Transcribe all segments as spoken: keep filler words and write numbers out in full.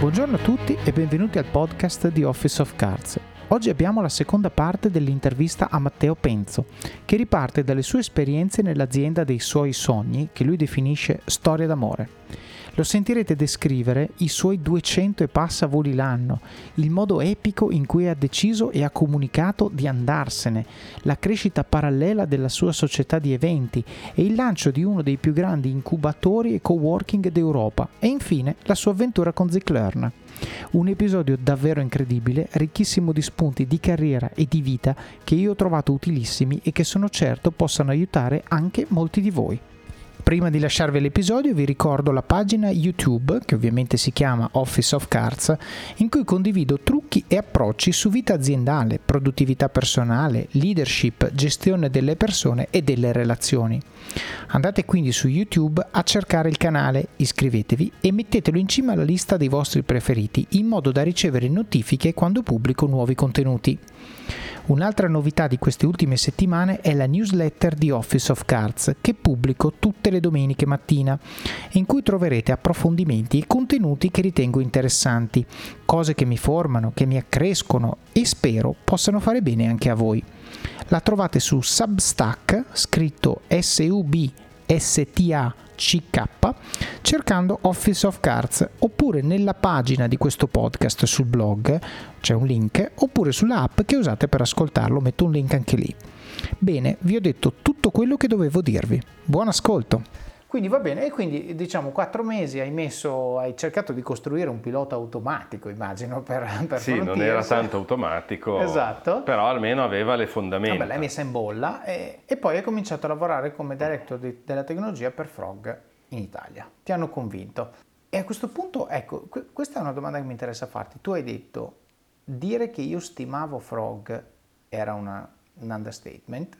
Buongiorno a tutti e benvenuti al podcast di Office of Cards. Oggi abbiamo la seconda parte dell'intervista a Matteo Penzo, che riparte dalle sue esperienze nell'azienda dei suoi sogni, che lui definisce storia d'amore. Lo sentirete descrivere i suoi duecento e passa voli l'anno, il modo epico in cui ha deciso e ha comunicato di andarsene, la crescita parallela della sua società di eventi e il lancio di uno dei più grandi incubatori e coworking d'Europa e infine la sua avventura con Ziklearn. Un episodio davvero incredibile, ricchissimo di spunti di carriera e di vita che io ho trovato utilissimi e che sono certo possano aiutare anche molti di voi. Prima di lasciarvi l'episodio vi ricordo la pagina YouTube, che ovviamente si chiama Office of Cards, in cui condivido trucchi e approcci su vita aziendale, produttività personale, leadership, gestione delle persone e delle relazioni. Andate quindi su YouTube a cercare il canale, iscrivetevi e mettetelo in cima alla lista dei vostri preferiti in modo da ricevere notifiche quando pubblico nuovi contenuti. Un'altra novità di queste ultime settimane è la newsletter di Office of Cards che pubblico tutte le domeniche mattina, in cui troverete approfondimenti e contenuti che ritengo interessanti, cose che mi formano, che mi accrescono e spero possano fare bene anche a voi. La trovate su Substack, scritto S U B S T A C K, cercando Office of Cards, oppure nella pagina di questo podcast sul blog, c'è un link, oppure sulla app che usate per ascoltarlo, metto un link anche lì. Bene, vi ho detto tutto quello che dovevo dirvi. Buon ascolto! Quindi va bene, e quindi diciamo quattro mesi hai messo, hai cercato di costruire un pilota automatico, immagino, per, per Sì, Frontiers. Non era tanto automatico, esatto. Però almeno aveva le fondamenta. Vabbè, l'hai messa in bolla e, e poi hai cominciato a lavorare come director di, della tecnologia per Frog in Italia. Ti hanno convinto. E a questo punto, ecco, questa è una domanda che mi interessa farti. Tu hai detto, dire che io stimavo Frog era una, un understatement.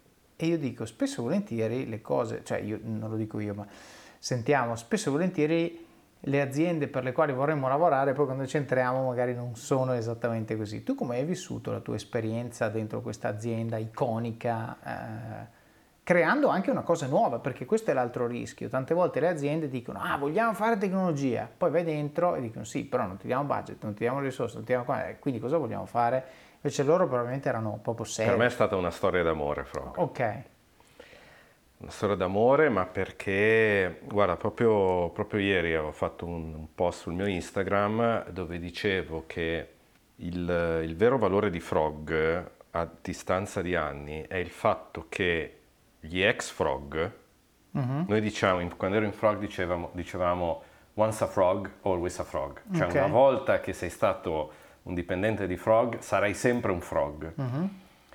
E io dico, spesso e volentieri le cose, cioè io non lo dico io, ma sentiamo, spesso e volentieri le aziende per le quali vorremmo lavorare, poi quando ci entriamo magari non sono esattamente così. Tu come hai vissuto la tua esperienza dentro questa azienda iconica, eh, creando anche una cosa nuova? Perché questo è l'altro rischio. Tante volte le aziende dicono, ah, vogliamo fare tecnologia, poi vai dentro e dicono, sì, però non ti diamo budget, non ti diamo risorse, non ti diamo... quindi cosa vogliamo fare? Invece loro probabilmente erano proprio seri. Per me è stata una storia d'amore, Frog. Ok. Una storia d'amore, ma perché, guarda, proprio, proprio ieri avevo fatto un, un post sul mio Instagram dove dicevo che il, il vero valore di Frog a distanza di anni è il fatto che gli ex Frog, uh-huh. noi diciamo, quando ero in Frog dicevamo, dicevamo once a Frog, always a Frog. Cioè okay. Una volta che sei stato un dipendente di Frog, sarai sempre un Frog. Uh-huh.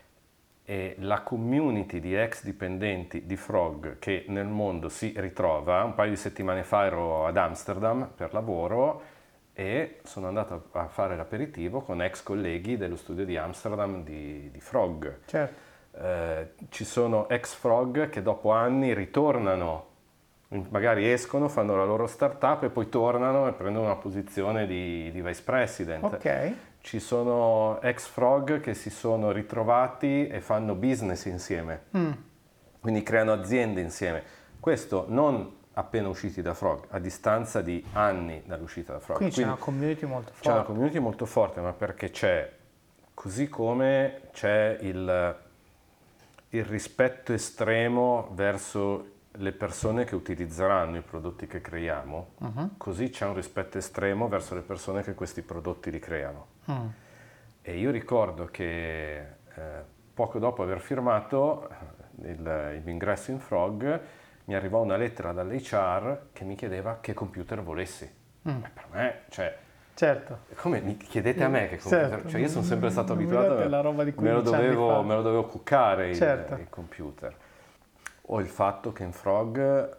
E la community di ex dipendenti di Frog che nel mondo si ritrova, un paio di settimane fa ero ad Amsterdam per lavoro e sono andato a fare l'aperitivo con ex colleghi dello studio di Amsterdam di, di Frog. Certo. Eh, ci sono ex Frog che dopo anni ritornano, magari escono, fanno la loro startup e poi tornano e prendono una posizione di, di vice president. Ok. Ci sono ex Frog che si sono ritrovati e fanno business insieme, mm. quindi creano aziende insieme. Questo non appena usciti da Frog, a distanza di anni dall'uscita da Frog. Quindi, quindi c'è una community molto forte. C'è una community molto forte, ma perché c'è, così come c'è il, il rispetto estremo verso le persone che utilizzeranno i prodotti che creiamo, uh-huh. così c'è un rispetto estremo verso le persone che questi prodotti li creano. Uh-huh. E io ricordo che eh, poco dopo aver firmato il, il mio ingresso in Frog mi arrivò una lettera dall'H R che mi chiedeva che computer volessi. Uh-huh. E per me, cioè, certo. come mi chiedete a me che computer? Certo. Cioè io sono sempre stato abituato, la roba di me, lo dovevo, me lo dovevo cuccare certo. il, il computer. O il fatto che in Frog eh,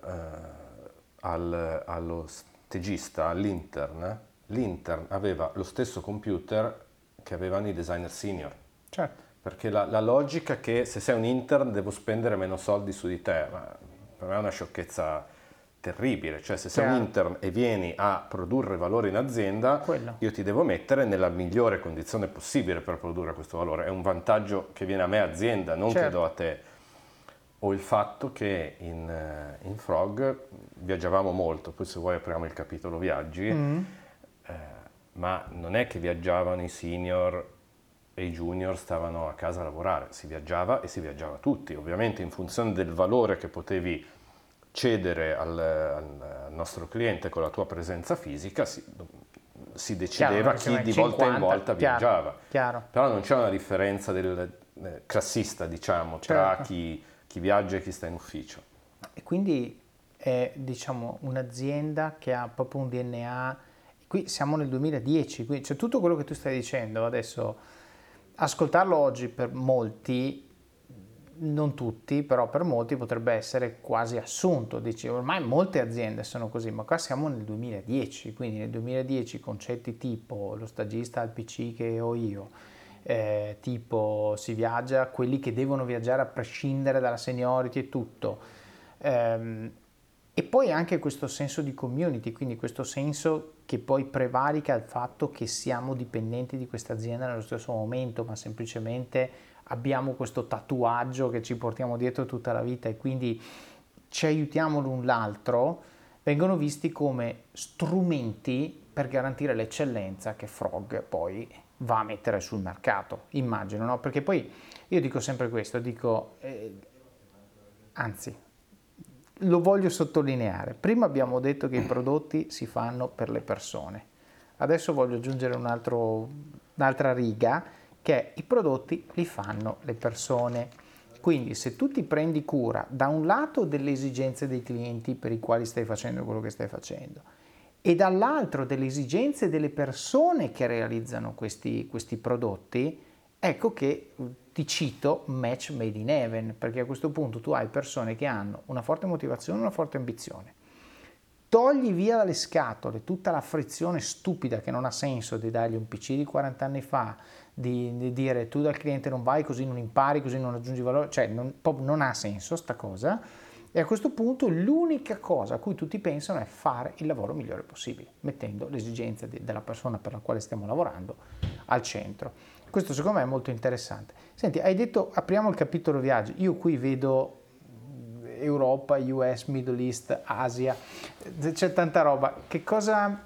al, allo stagista, all'intern, l'intern aveva lo stesso computer che avevano i designer senior. Certo. Perché la, la logica che se sei un intern devo spendere meno soldi su di te, ma per me è una sciocchezza terribile. Cioè se sei Chiaro. un intern e vieni a produrre valore in azienda, Quello. io ti devo mettere nella migliore condizione possibile per produrre questo valore. È un vantaggio che viene a me azienda, non certo. che do a te. O il fatto che in, in Frog viaggiavamo molto, poi se vuoi apriamo il capitolo viaggi, mm. eh, ma non è che viaggiavano i senior e i junior stavano a casa a lavorare, si viaggiava e si viaggiava tutti, ovviamente in funzione del valore che potevi cedere al, al, al nostro cliente con la tua presenza fisica, si, si decideva chiaro, chi di cinquanta, volta in volta chiaro, viaggiava. Chiaro. Però non c'è una differenza del, eh, classista, diciamo, tra Certo. chi, chi viaggia e chi sta in ufficio. E quindi è, diciamo, un'azienda che ha proprio un D N A. Qui siamo nel duemiladieci, quindi cioè, tutto quello che tu stai dicendo adesso, ascoltarlo oggi per molti, non tutti, però per molti potrebbe essere quasi assunto. Dici, ormai molte aziende sono così, ma qua siamo nel duemiladieci, quindi nel duemiladieci concetti tipo lo stagista al P C che ho io, eh, tipo si viaggia, quelli che devono viaggiare a prescindere dalla seniority e tutto. Ehm, e poi anche questo senso di community, quindi questo senso che poi prevarica il fatto che siamo dipendenti di questa azienda nello stesso momento, ma semplicemente abbiamo questo tatuaggio che ci portiamo dietro tutta la vita e quindi ci aiutiamo l'un l'altro, vengono visti come strumenti per garantire l'eccellenza che Frog poi va a mettere sul mercato, immagino, no? Perché poi io dico sempre questo, dico, eh, anzi, lo voglio sottolineare. Prima abbiamo detto che i prodotti si fanno per le persone. Adesso voglio aggiungere un altro, un'altra riga, che è i prodotti li fanno le persone. Quindi se tu ti prendi cura da un lato delle esigenze dei clienti per i quali stai facendo quello che stai facendo e dall'altro delle esigenze delle persone che realizzano questi, questi prodotti, ecco che ti cito match made in heaven, perché a questo punto tu hai persone che hanno una forte motivazione, una forte ambizione. Togli via dalle scatole tutta la frizione stupida che non ha senso di dargli un P C di quaranta anni fa, di, di dire tu dal cliente non vai, così non impari, così non aggiungi valore, cioè non, non ha senso sta cosa. E a questo punto l'unica cosa a cui tutti pensano è fare il lavoro migliore possibile, mettendo le esigenze de- della persona per la quale stiamo lavorando al centro. Questo secondo me è molto interessante. Senti, hai detto apriamo il capitolo viaggi. Io qui vedo Europa, U S, Middle East, Asia, c'è tanta roba. Che cosa...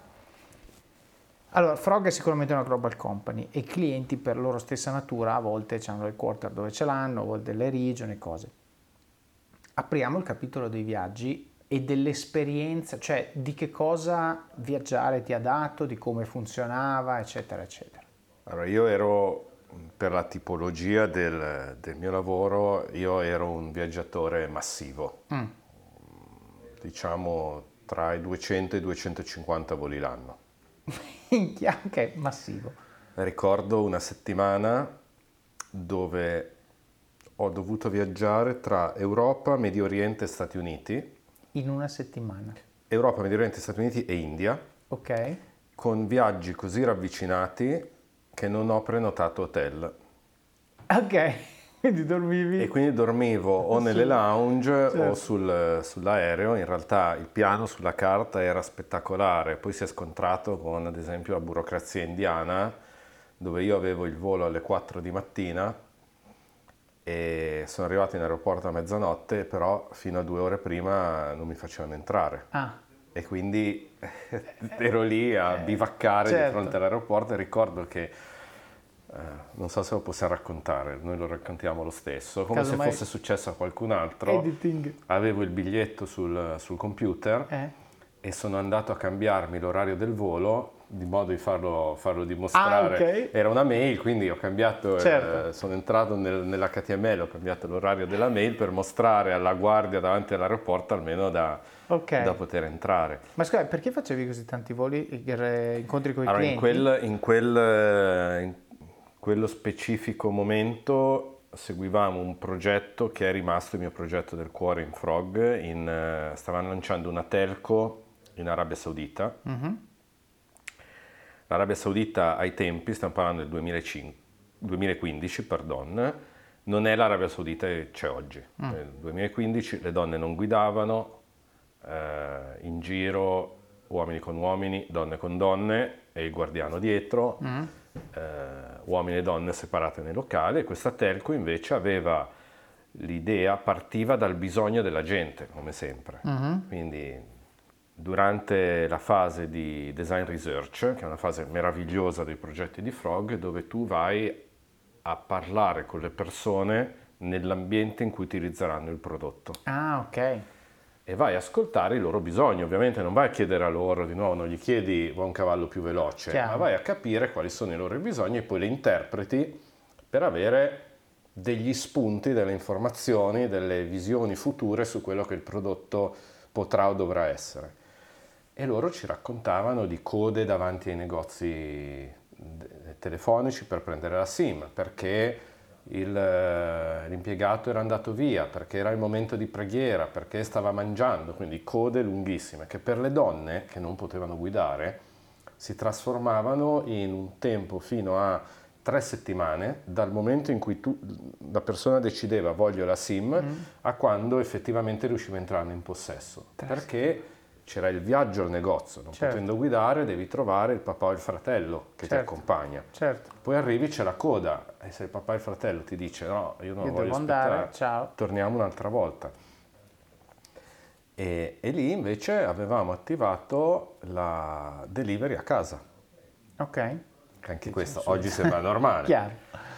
Allora, Frog è sicuramente una global company e i clienti per loro stessa natura a volte hanno il quarter dove ce l'hanno, a volte le regioni e cose. Apriamo il capitolo dei viaggi e dell'esperienza, cioè di che cosa viaggiare ti ha dato, di come funzionava, eccetera, eccetera. Allora, io ero, per la tipologia del, del mio lavoro, io ero un viaggiatore massivo, mm. diciamo tra i duecento e i duecentocinquanta voli l'anno. Minchia, ok, massivo. Ricordo una settimana dove ho dovuto viaggiare tra Europa, Medio Oriente e Stati Uniti. In una settimana? Europa, Medio Oriente, Stati Uniti e India. Ok. Con viaggi così ravvicinati che non ho prenotato hotel. Ok, quindi dormivi? E quindi dormivo o nelle lounge certo. o sul, sull'aereo. In realtà il piano sulla carta era spettacolare, poi si è scontrato con ad esempio la burocrazia indiana, dove io avevo il volo alle quattro di mattina e sono arrivato in aeroporto a mezzanotte, però fino a due ore prima non mi facevano entrare. Ah. E quindi ero lì a bivaccare certo. di fronte all'aeroporto e ricordo che, eh, non so se lo possiamo raccontare, noi lo raccontiamo lo stesso, come Caso se mai... fosse successo a qualcun altro. Editing. Avevo il biglietto sul, sul computer eh. e sono andato a cambiarmi l'orario del volo di modo di farlo, farlo dimostrare. Ah, okay. Era una mail, quindi ho cambiato, certo. eh, sono entrato nel, nell'H T M L, ho cambiato l'orario della mail per mostrare alla guardia davanti all'aeroporto almeno da, okay. da poter entrare. Ma scusa, perché facevi così tanti voli, incontri con i allora, clienti? In, quel, in, quel, in quello specifico momento seguivamo un progetto che è rimasto il mio progetto del cuore in Frog, in, uh, stavamo lanciando una telco in Arabia Saudita. Mm-hmm. L'Arabia Saudita ai tempi, stiamo parlando del duemilacinque, duemilaquindici, pardon, non è l'Arabia Saudita che c'è oggi. Mm. Nel duemilaquindici le donne non guidavano, eh, in giro uomini con uomini, donne con donne e il guardiano dietro, mm. eh, uomini e donne separate nei locali, e questa telco invece aveva l'idea, partiva dal bisogno della gente, come sempre. Mm-hmm. Quindi durante la fase di design research, che è una fase meravigliosa dei progetti di Frog, dove tu vai a parlare con le persone nell'ambiente in cui utilizzeranno il prodotto. Ah, ok. E vai a ascoltare i loro bisogni. Ovviamente non vai a chiedere a loro, di nuovo non gli chiedi vuoi un cavallo più veloce, Chiaro. ma vai a capire quali sono i loro bisogni e poi le interpreti per avere degli spunti, delle informazioni, delle visioni future su quello che il prodotto potrà o dovrà essere. E loro ci raccontavano di code davanti ai negozi telefonici per prendere la SIM, perché il, l'impiegato era andato via, perché era il momento di preghiera, perché stava mangiando, quindi code lunghissime che per le donne che non potevano guidare si trasformavano in un tempo fino a tre settimane dal momento in cui tu, la persona decideva voglio la SIM mm. a quando effettivamente riusciva a entrarne in possesso, tre perché c'era il viaggio al negozio, non certo. potendo guidare devi trovare il papà o il fratello che certo. ti accompagna. Certo. Poi arrivi, c'è la coda e se il papà e il fratello ti dice no, io non io voglio aspettare, andare, ciao. torniamo un'altra volta. E, e lì invece avevamo attivato la delivery a casa. Ok. Che anche questo oggi sembra normale. Chiaro.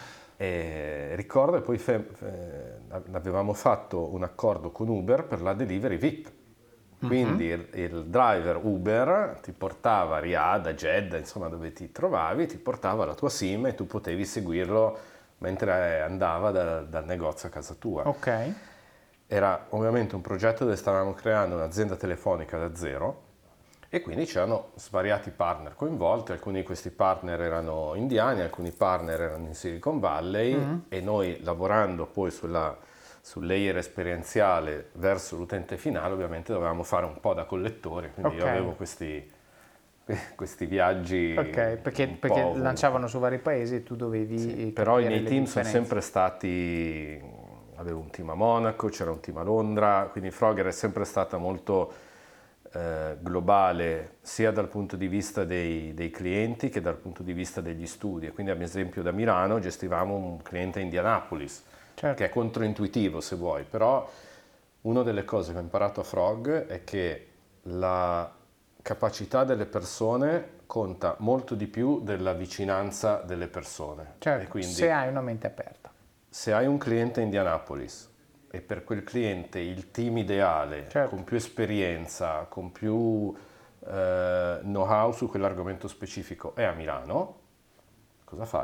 E ricordo e poi fe, fe, avevamo fatto un accordo con Uber per la delivery V I P. Quindi uh-huh. il, il driver Uber ti portava a Riyadh, a Jeddah, insomma dove ti trovavi, ti portava la tua SIM e tu potevi seguirlo mentre andava da, dal negozio a casa tua. Ok. Era ovviamente un progetto dove stavamo creando un'azienda telefonica da zero e quindi c'erano svariati partner coinvolti, alcuni di questi partner erano indiani, alcuni partner erano in Silicon Valley uh-huh. e noi lavorando poi sulla sul layer esperienziale verso l'utente finale ovviamente dovevamo fare un po' da collettori, quindi okay. io avevo questi, questi viaggi ok, perché, perché lanciavano su vari paesi e tu dovevi sì, però i miei team sono sempre stati, avevo un team a Monaco, c'era un team a Londra, quindi Frog è sempre stata molto eh, globale sia dal punto di vista dei, dei clienti che dal punto di vista degli studi, quindi ad esempio da Milano gestivamo un cliente a Indianapolis. Certo. Che è controintuitivo se vuoi, però una delle cose che ho imparato a Frog è che la capacità delle persone conta molto di più della vicinanza delle persone. Certo, e quindi, se hai una mente aperta. Se hai un cliente a Indianapolis e per quel cliente il team ideale, certo. con più esperienza, con più eh, know-how su quell'argomento specifico è a Milano, cosa fai?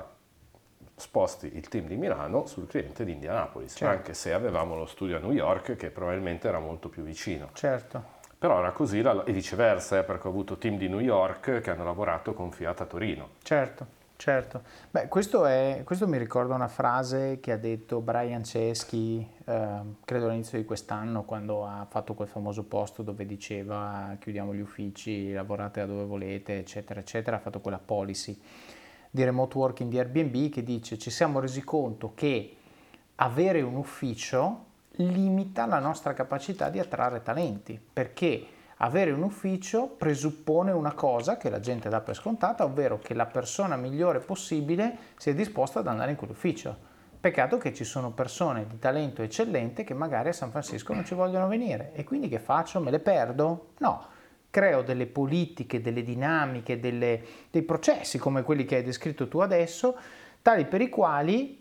Sposti il team di Milano sul cliente di Indianapolis, certo. anche se avevamo lo studio a New York che probabilmente era molto più vicino. Certo. Però era così e viceversa, eh, perché ho avuto team di New York che hanno lavorato con Fiat a Torino. Certo, certo. Beh, questo, è, questo mi ricorda una frase che ha detto Brian Chesky, eh, credo all'inizio di quest'anno, quando ha fatto quel famoso post dove diceva chiudiamo gli uffici, lavorate da dove volete, eccetera, eccetera, ha fatto quella policy di remote working di Airbnb che dice ci siamo resi conto che avere un ufficio limita la nostra capacità di attrarre talenti, perché avere un ufficio presuppone una cosa che la gente dà per scontata, ovvero che la persona migliore possibile sia disposta ad andare in quell'ufficio. Peccato che ci sono persone di talento eccellente che magari a San Francisco non ci vogliono venire e quindi che faccio? Me le perdo? No. Creo delle politiche, delle dinamiche, delle, dei processi come quelli che hai descritto tu adesso, tali per i quali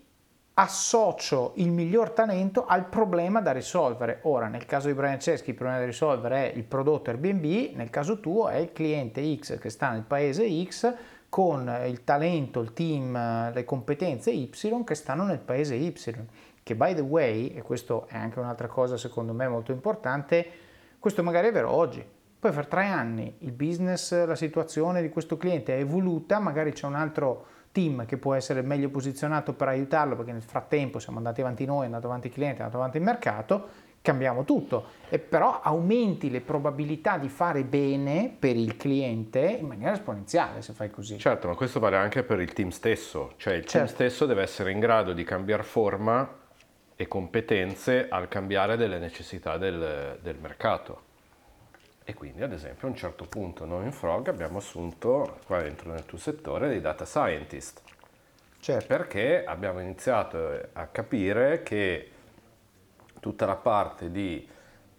associo il miglior talento al problema da risolvere. Ora, nel caso di Brian Chesky il problema da risolvere è il prodotto Airbnb, nel caso tuo è il cliente X che sta nel paese X con il talento, il team, le competenze Y che stanno nel paese Y, che by the way, e questo è anche un'altra cosa secondo me molto importante, questo magari è vero oggi. Poi fra tre anni il business, la situazione di questo cliente è evoluta, magari c'è un altro team che può essere meglio posizionato per aiutarlo perché nel frattempo siamo andati avanti noi, è andato avanti il cliente, è andato avanti il mercato, cambiamo tutto. E però aumenti le probabilità di fare bene per il cliente in maniera esponenziale se fai così. Certo, ma questo vale anche per il team stesso, cioè il certo. team stesso deve essere in grado di cambiare forma e competenze al cambiare delle necessità del, del mercato. E quindi ad esempio a un certo punto noi in Frog abbiamo assunto, qua dentro nel tuo settore, dei data scientist. Certo. Perché abbiamo iniziato a capire che tutta la parte di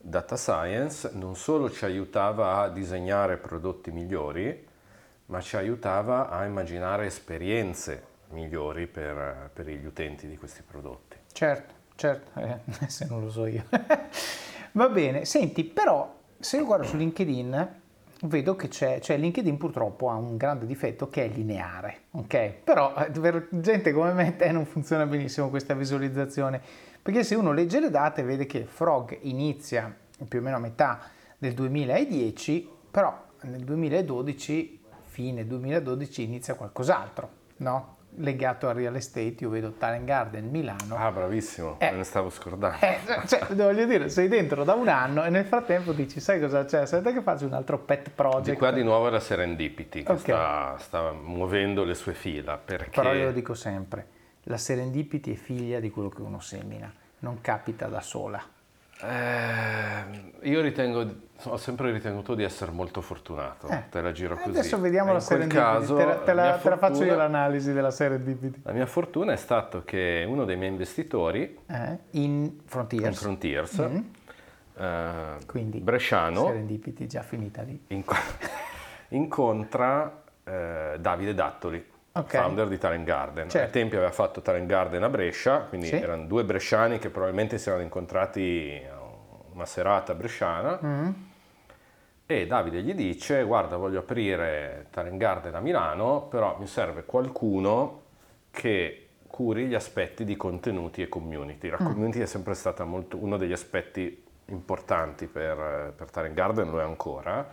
data science non solo ci aiutava a disegnare prodotti migliori, ma ci aiutava a immaginare esperienze migliori per, per gli utenti di questi prodotti. Certo, certo, eh, se non lo so io. Va bene, senti, però se io guardo su LinkedIn vedo che c'è, cioè LinkedIn purtroppo ha un grande difetto che è lineare, ok? Però per gente come me e te non funziona benissimo questa visualizzazione, perché se uno legge le date vede che Frog inizia più o meno a metà del duemiladieci, però nel duemiladodici, fine duemiladodici, inizia qualcos'altro, no? Legato al real estate. Io vedo Talent Garden Milano. Ah, bravissimo, eh, me ne stavo scordando. Eh, cioè, voglio dire, sei dentro da un anno e nel frattempo dici, sai cosa c'è? Aspetta che faccio un altro pet project. Di qua di nuovo è la Serendipity che Okay. sta, sta muovendo le sue fila, perché... Però io lo dico sempre, la Serendipity è figlia di quello che uno semina, non capita da sola. Eh, io ritengo, ho sempre ritenuto di essere molto fortunato, Eh, te la giro così. Adesso vediamo E la in quel Serendipity, caso, te la, te la- la mia te la faccio fortuna- io l'analisi della Serendipity. La mia fortuna è stato che uno dei miei investitori, Eh, in con Frontiers, Frontiers, Mm. eh, quindi bresciano, Serendipity già finita lì. inco- incontra eh, Davide Dattoli, Ok. founder di Talent Garden. Certo. Ai tempi aveva fatto Talent Garden a Brescia, quindi Sì. erano due bresciani che probabilmente si erano incontrati a una serata bresciana. Mm. E Davide gli dice: guarda, voglio aprire Talent Garden a Milano, però mi serve qualcuno che curi gli aspetti di contenuti e community. La community è sempre stata molto, uno degli aspetti importanti per, per Talent Garden, lo è ancora.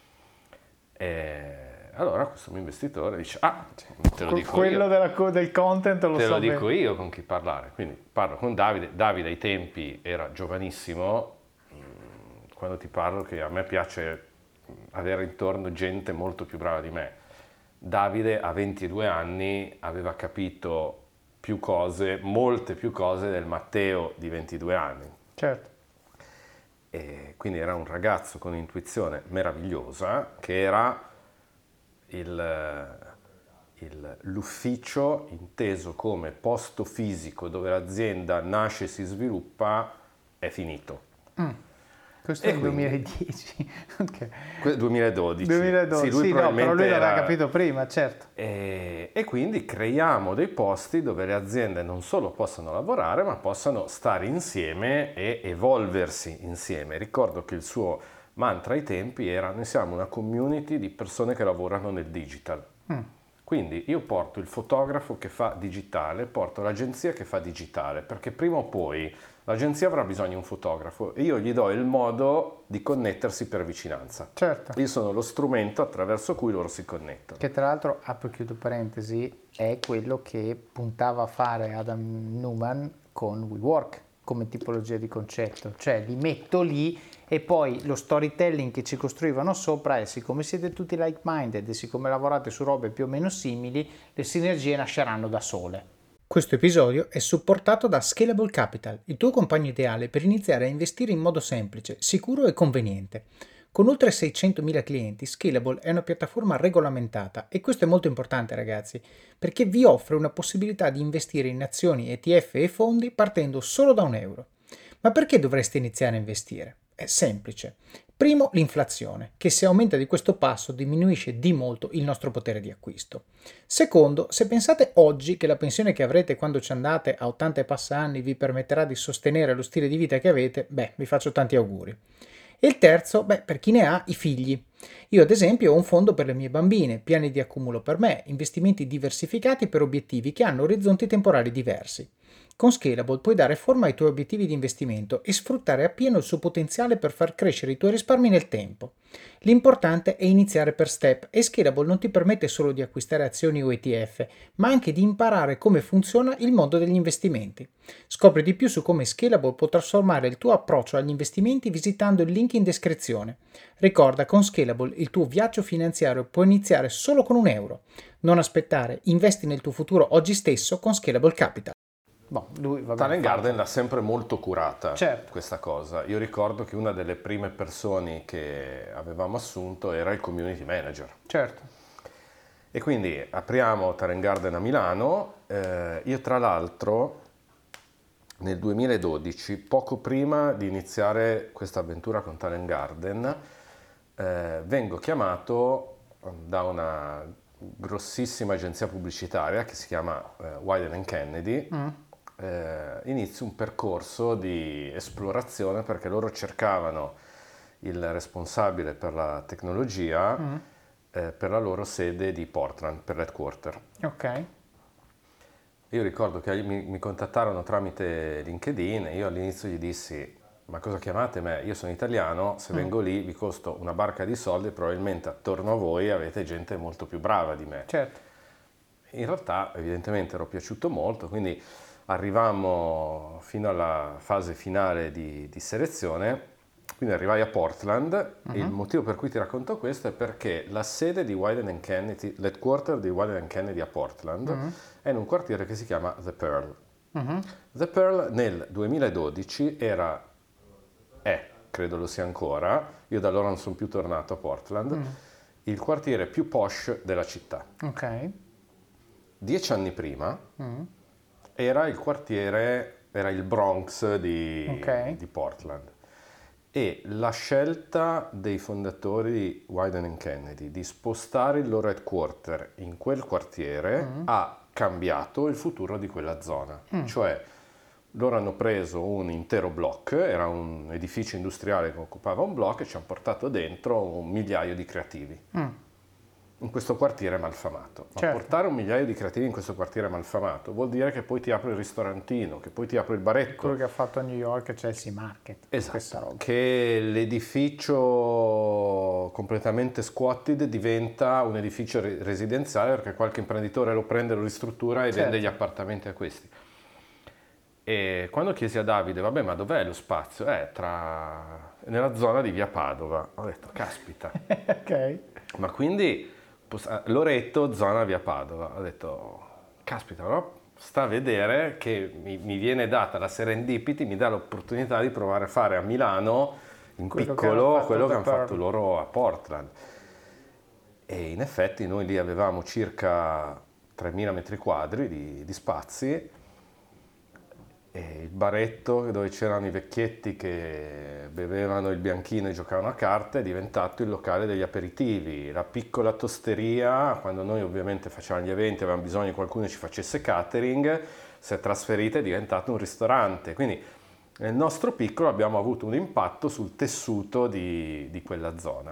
E allora questo mio investitore dice: ah, te lo dico Quello io. della co- del content lo Te so lo bene. dico io con chi parlare. Quindi parlo con Davide. Davide ai tempi era giovanissimo. Quando ti parlo che a me piace avere intorno gente molto più brava di me. Davide a ventidue anni aveva capito più cose, molte più cose del Matteo di ventidue anni. Certo. E quindi era un ragazzo con intuizione meravigliosa, che era il, il- l'ufficio inteso come posto fisico dove l'azienda nasce e si sviluppa, è finito. Questo E è il quindi- duemiladieci. Ok. Que- duemiladodici. duemiladodici. Sì, lui Sì, no, però probabilmente lui l'aveva era- capito prima, certo. E, e quindi creiamo dei posti dove le aziende non solo possano lavorare, ma possano stare insieme e evolversi insieme. Ricordo che il suo mantra ai tempi era: noi siamo una community di persone che lavorano nel digital. Quindi io porto il fotografo che fa digitale, porto l'agenzia che fa digitale, perché prima o poi l'agenzia avrà bisogno di un fotografo e io gli do il modo di connettersi per vicinanza. Certo. Io sono lo strumento attraverso cui loro si connettono. Che tra l'altro, apro e chiudo parentesi, è quello che puntava a fare Adam Newman con WeWork come tipologia di concetto. Cioè li metto lì e poi lo storytelling che ci costruivano sopra è: siccome siete tutti like-minded e siccome lavorate su robe più o meno simili, le sinergie nasceranno da sole. Questo episodio è supportato da Scalable Capital, il tuo compagno ideale per iniziare a investire in modo semplice, sicuro e conveniente. Con oltre seicentomila clienti, Scalable è una piattaforma regolamentata e questo è molto importante, ragazzi, perché vi offre una possibilità di investire in azioni, E T F e fondi partendo solo da un euro. Ma perché dovreste iniziare a investire? È semplice. Primo, l'inflazione, che se aumenta di questo passo diminuisce di molto il nostro potere di acquisto. Secondo, se pensate oggi che la pensione che avrete quando ci andate a ottanta e passa anni vi permetterà di sostenere lo stile di vita che avete, beh, vi faccio tanti auguri. E il terzo, beh, per chi ne ha, i figli. Io ad esempio ho un fondo per le mie bambine, piani di accumulo per me, investimenti diversificati per obiettivi che hanno orizzonti temporali diversi. Con Scalable puoi dare forma ai tuoi obiettivi di investimento e sfruttare appieno il suo potenziale per far crescere i tuoi risparmi nel tempo. L'importante è iniziare per step e Scalable non ti permette solo di acquistare azioni o E T F, ma anche di imparare come funziona il mondo degli investimenti. Scopri di più su come Scalable può trasformare il tuo approccio agli investimenti visitando il link in descrizione. Ricorda, con Scalable il tuo viaggio finanziario può iniziare solo con un euro. Non aspettare, investi nel tuo futuro oggi stesso con Scalable Capital. Boh, lui, vabbè, Talent fa- Garden l'ha sempre molto curata, Certo. questa cosa. Io ricordo che una delle prime persone che avevamo assunto era il community manager. Certo. E quindi apriamo Talent Garden a Milano. Eh, io tra l'altro nel duemiladodici, poco prima di iniziare questa avventura con Talent Garden, eh, vengo chiamato da una grossissima agenzia pubblicitaria che si chiama eh, Wieden and Kennedy. Mm. Eh, inizio un percorso di esplorazione perché loro cercavano il responsabile per la tecnologia mm. eh, per la loro sede di Portland, per l'headquarter. Ok. Io ricordo che mi, mi contattarono tramite LinkedIn e io all'inizio gli dissi: ma cosa chiamate me? Io sono italiano, se mm. vengo lì vi costo una barca di soldi e probabilmente attorno a voi avete gente molto più brava di me. Certo. In realtà evidentemente ero piaciuto molto, quindi arrivammo fino alla fase finale di, di selezione, quindi arrivai a Portland. Uh-huh. Il motivo per cui ti racconto questo è perché la sede di Wieden and Kennedy, l'headquarter di Wieden and Kennedy a Portland, uh-huh. è in un quartiere che si chiama The Pearl. Uh-huh. The Pearl nel duemiladodici era, è, credo lo sia ancora, io da allora non sono più tornato a Portland, uh-huh. il quartiere più posh della città. Ok. Dieci anni prima uh-huh. era il quartiere, era il Bronx di, okay. di Portland. E la scelta dei fondatori di Wieden and Kennedy di spostare il loro headquarter in quel quartiere mm. ha cambiato il futuro di quella zona. Mm. Cioè, loro hanno preso un intero block, era un edificio industriale che occupava un block, e ci hanno portato dentro un migliaio di creativi. Mm. In questo quartiere malfamato. Ma certo. portare un migliaio di creativi in questo quartiere malfamato vuol dire che poi ti apri il ristorantino, che poi ti apri il baretto. Quello che ha fatto a New York Chelsea Market. Esatto, che l'edificio completamente squatted diventa un edificio residenziale perché qualche imprenditore lo prende, lo ristruttura e certo. vende gli appartamenti a questi. E quando chiesi a Davide, vabbè, ma dov'è lo spazio? Eh, tra... nella zona di via Padova. Ho detto, caspita. Ok. Ma quindi... Loreto, zona via Padova. Ho detto, caspita, però sta a vedere che mi, mi viene data la serendipity, mi dà l'opportunità di provare a fare a Milano in quello piccolo che quello che hanno fatto loro a Portland. E in effetti noi lì avevamo circa tremila metri quadri di, di spazi, e il baretto dove c'erano i vecchietti che bevevano il bianchino e giocavano a carte è diventato il locale degli aperitivi. La piccola tosteria, quando noi ovviamente facevamo gli eventi avevamo bisogno che qualcuno ci facesse catering, si è trasferita e è diventato un ristorante. Quindi nel nostro piccolo abbiamo avuto un impatto sul tessuto di, di quella zona.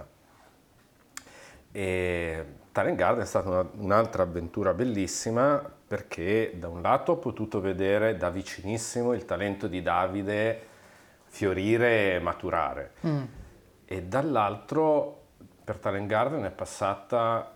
E Talent Garden è stata una, un'altra avventura bellissima, perché da un lato ho potuto vedere da vicinissimo il talento di Davide fiorire e maturare, mm. e dall'altro per Talent Garden è passata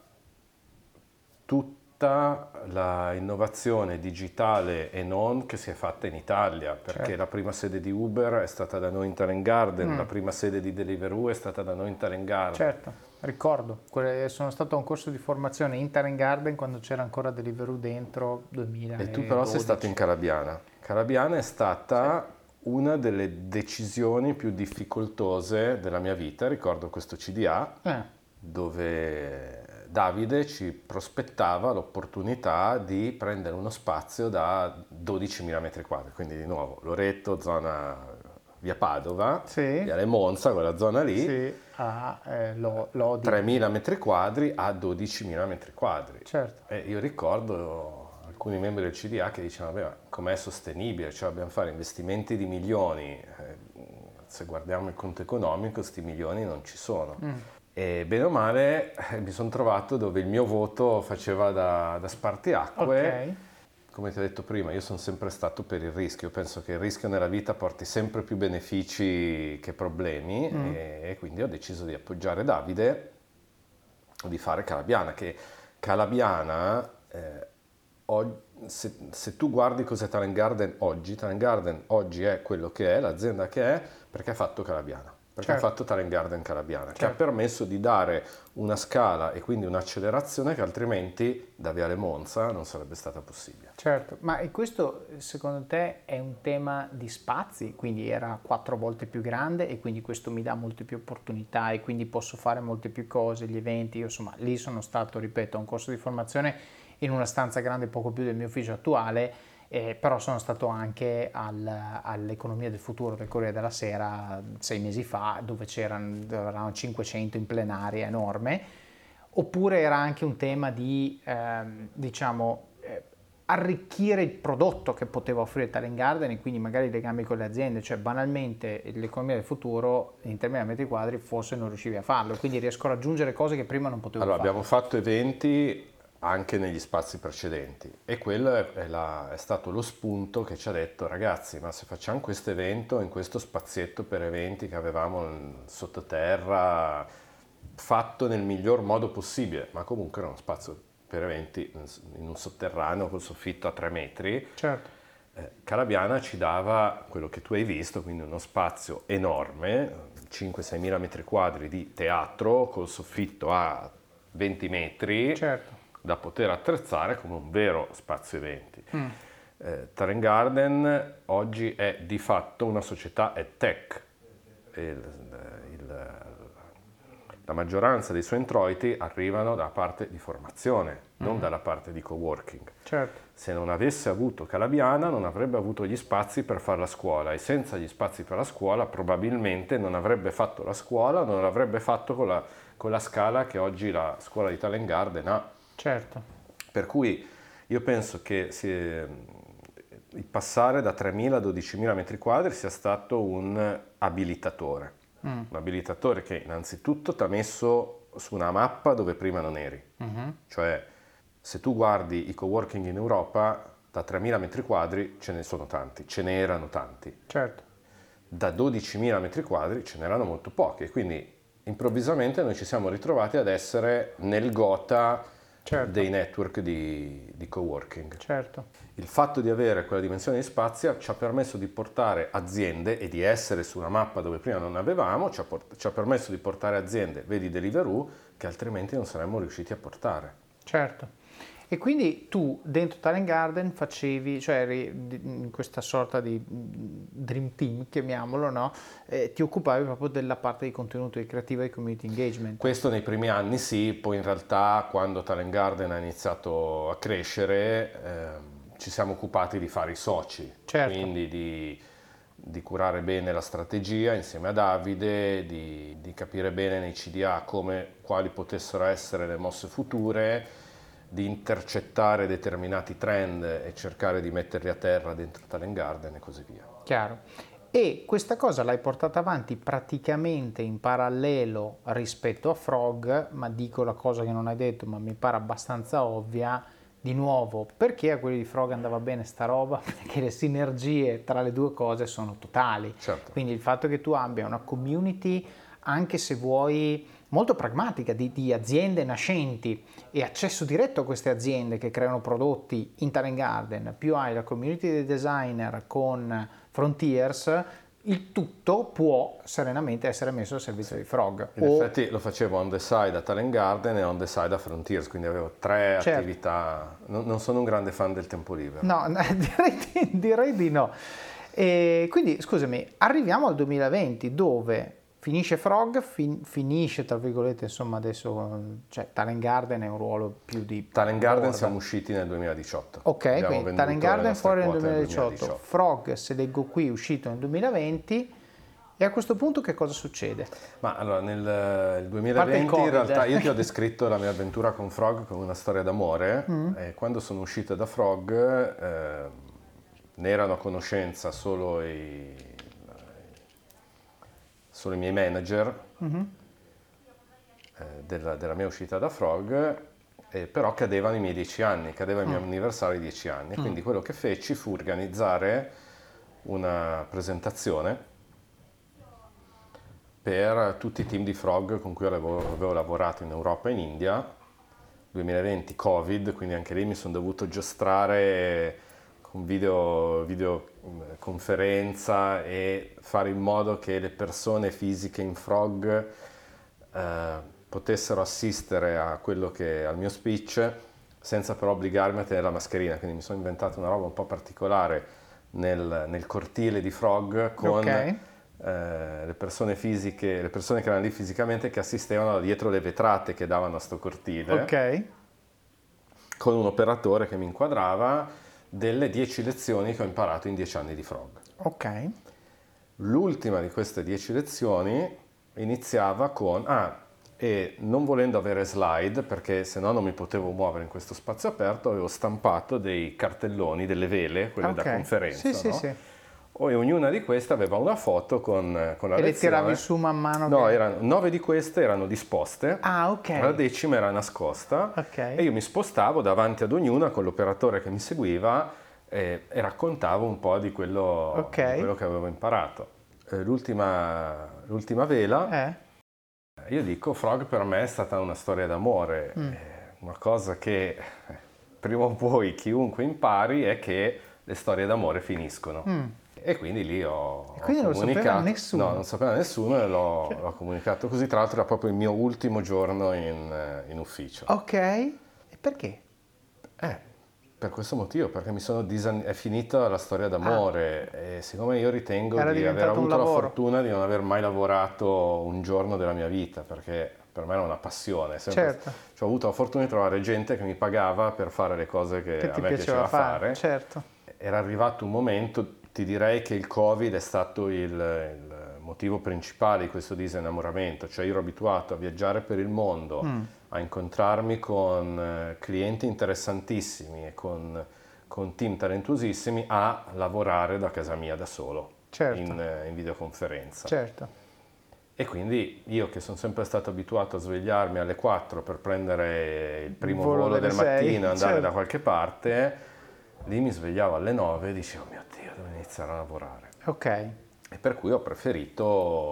tutta la innovazione digitale e non che si è fatta in Italia, perché certo. la prima sede di Uber è stata da noi in Talent Garden, mm. la prima sede di Deliveroo è stata da noi in Talent Garden. Certo. Ricordo, sono stato a un corso di formazione in Talent Garden quando c'era ancora Deliveroo dentro, duemiladodici. E tu però sei stato in Calabiana. Calabiana è stata sì. una delle decisioni più difficoltose della mia vita. Ricordo questo C D A eh. dove Davide ci prospettava l'opportunità di prendere uno spazio da dodicimila metri quadri, quindi di nuovo Loreto, zona via Padova, sì. via Monza, quella zona lì, sì. ah, eh, lo, lo tremila metri quadri a dodicimila metri quadri. Certo. E io ricordo alcuni membri del C D A che dicevano, vabbè, ma com'è sostenibile? Cioè dobbiamo fare investimenti di milioni, eh, se guardiamo il conto economico questi milioni non ci sono. Mm. E bene o male eh, mi sono trovato dove il mio voto faceva da, da spartiacque. Okay. Come ti ho detto prima, io sono sempre stato per il rischio, penso che il rischio nella vita porti sempre più benefici che problemi, mm. e, e quindi ho deciso di appoggiare Davide, di fare Calabiana, che Calabiana, eh, o, se, se tu guardi cos'è Talent Garden oggi, Talent Garden oggi è quello che è, l'azienda che è, perché ha fatto Calabiana. Perché certo. ha fatto Talent Garden Calabiana, certo. che ha permesso di dare una scala e quindi un'accelerazione che altrimenti da Viale Monza non sarebbe stata possibile. Certo, ma e questo secondo te è un tema di spazi? Quindi era quattro volte più grande e quindi questo mi dà molte più opportunità e quindi posso fare molte più cose, gli eventi. Io insomma lì sono stato, ripeto, a un corso di formazione in una stanza grande poco più del mio ufficio attuale eh, però sono stato anche al, all'Economia del Futuro del Corriere della Sera sei mesi fa, dove c'erano, erano cinquecento in plenaria, enorme. Oppure era anche un tema di, ehm, diciamo, eh, arricchire il prodotto che poteva offrire Talent Garden e quindi magari i legami con le aziende, cioè banalmente l'Economia del Futuro in termini di metri quadri forse non riuscivi a farlo, quindi riesco a raggiungere cose che prima non potevo Allora, fare. abbiamo fatto eventi anche negli spazi precedenti e quello è, è la- è stato lo spunto che ci ha detto: ragazzi, ma se facciamo questo evento in questo spazietto per eventi che avevamo in- sottoterra, fatto nel miglior modo possibile, ma comunque era uno spazio per eventi in un sotterraneo col soffitto a tre metri, Certo. eh, Calabiana ci dava quello che tu hai visto, quindi uno spazio enorme, cinque sei mila metri quadri di teatro col soffitto a venti metri, Certo. da poter attrezzare come un vero spazio eventi. Mm. Eh, Talent Garden oggi è di fatto una società edtech. Il, il, la maggioranza dei suoi introiti arrivano dalla parte di formazione, non dalla parte di coworking. Certo. Se non avesse avuto Calabiana non avrebbe avuto gli spazi per fare la scuola, e senza gli spazi per la scuola probabilmente non avrebbe fatto la scuola, non l'avrebbe fatto con la, con la scala che oggi la scuola di Talent Garden ha. Certo. Per cui io penso che si, il passare da tremila a dodicimila metri quadri sia stato un abilitatore. Mm. Un abilitatore che innanzitutto ti ha messo su una mappa dove prima non eri. Mm-hmm. Cioè, se tu guardi i coworking in Europa, da tremila metri quadri ce ne sono tanti, ce ne erano tanti. Certo. Da dodicimila metri quadri ce n'erano molto pochi, e quindi improvvisamente noi ci siamo ritrovati ad essere nel gotha, certo, dei network di, di coworking. Certo. Il fatto di avere quella dimensione di spazio ci ha permesso di portare aziende e di essere su una mappa dove prima non avevamo, ci ha, port- ci ha permesso di portare aziende, vedi Deliveroo, che altrimenti non saremmo riusciti a portare. Certo. E quindi tu dentro Talent Garden facevi, cioè eri in questa sorta di dream team, chiamiamolo, no? Eh, ti occupavi proprio della parte di contenuto di creativa e di community engagement. Questo nei primi anni sì, poi in realtà quando Talent Garden ha iniziato a crescere eh, ci siamo occupati di fare i soci, certo, quindi di, di curare bene la strategia insieme a Davide, di, di capire bene nei C D A come, quali potessero essere le mosse future, di intercettare determinati trend e cercare di metterli a terra dentro Talent Garden e così via. Chiaro. E questa cosa l'hai portata avanti praticamente in parallelo rispetto a Frog, ma dico la cosa che non hai detto, ma mi pare abbastanza ovvia, di nuovo, perché a quelli di Frog andava bene sta roba? Perché le sinergie tra le due cose sono totali. Certo. Quindi il fatto che tu abbia una community, anche se vuoi, molto pragmatica, di, di aziende nascenti e accesso diretto a queste aziende che creano prodotti in Talent Garden, più hai la community dei designer con Frontiers, il tutto può serenamente essere messo al servizio di Frog. In o... effetti lo facevo on the side a Talent Garden e on the side a Frontiers, quindi avevo tre, certo, attività. Non, non sono un grande fan del tempo libero. No, direi di, direi di no. E quindi, scusami, arriviamo al duemilaventi dove finisce Frog, fin, finisce tra virgolette, insomma adesso, cioè Talent Garden è un ruolo più di... Talent Garden borda. Siamo usciti nel duemiladiciotto. Ok, abbiamo quindi Talent Garden fuori nel duemiladiciotto. nel duemiladiciotto, Frog, se leggo qui, uscito nel duemilaventi, e a questo punto che cosa succede? Ma allora, nel duemilaventi COVID, in realtà io ti ho descritto la mia avventura con Frog come una storia d'amore, mm. e quando sono uscita da Frog eh, ne erano a conoscenza solo i... solo i miei manager, mm-hmm, eh, della, della mia uscita da Frog, eh, però cadevano i miei dieci anni, cadeva il mio mm. anniversario di dieci anni, mm. quindi quello che feci fu organizzare una presentazione per tutti i team di Frog con cui avevo, avevo lavorato in Europa e in India. duemilaventi Covid, quindi anche lì mi sono dovuto giostrare con video, videoconferenza e fare in modo che le persone fisiche in Frog eh, potessero assistere a quello che, al mio speech, senza però obbligarmi a tenere la mascherina. Quindi mi sono inventato una roba un po' particolare nel, nel cortile di Frog con okay. eh, le persone fisiche, le persone che erano lì fisicamente, che assistevano da dietro le vetrate che davano a sto cortile, okay, con un operatore che mi inquadrava. delle dieci lezioni che ho imparato in dieci anni di Frog. Ok. L'ultima di queste dieci lezioni iniziava con, ah, e non volendo avere slide, perché se no non mi potevo muovere in questo spazio aperto, avevo stampato dei cartelloni, delle vele, quelle Ok. da conferenza, Sì, no? sì, sì. E ognuna di queste aveva una foto con, con la E le lezione. tiravi su man mano? No, che... erano, nove di queste erano disposte, Ah, ok. la decima era nascosta, Ok. e io mi spostavo davanti ad ognuna con l'operatore che mi seguiva e, e raccontavo un po' di quello, Ok. di quello che avevo imparato. Eh, L'ultima, l'ultima vela, Eh? io dico, Frog per me è stata una storia d'amore, Mm. eh, una cosa che eh, prima o poi chiunque impari è che le storie d'amore finiscono. Mm. E quindi lì ho, E quindi ho non lo sapeva comunicato, nessuno? no, non sapeva nessuno e l'ho, l'ho comunicato così. Tra l'altro era proprio il mio ultimo giorno in, eh, in ufficio. Ok. E perché? Eh, per questo motivo, perché mi sono disan- è finita la storia d'amore e siccome io ritengo Era di aver diventato un avuto la lavoro. fortuna di non aver mai lavorato un giorno della mia vita, perché per me era una passione. Sempre, Certo. cioè, ho avuto la fortuna di trovare gente che mi pagava per fare le cose che, Che a ti me piaceva piaceva fare? fare. Certo. Era arrivato un momento, ti direi che il Covid è stato il, il motivo principale di questo disinnamoramento, cioè io ero abituato a viaggiare per il mondo, Mm. a incontrarmi con eh, clienti interessantissimi e con, con team talentuosissimi, a lavorare da casa mia da solo, Certo. in, eh, in videoconferenza. Certo. E quindi io che sono sempre stato abituato a svegliarmi alle quattro per prendere il primo volo volo delle del sei, mattino e andare certo. da qualche parte, lì mi svegliavo alle nove e dicevo, mio Dio, devo iniziare a lavorare. Ok. E per cui ho preferito,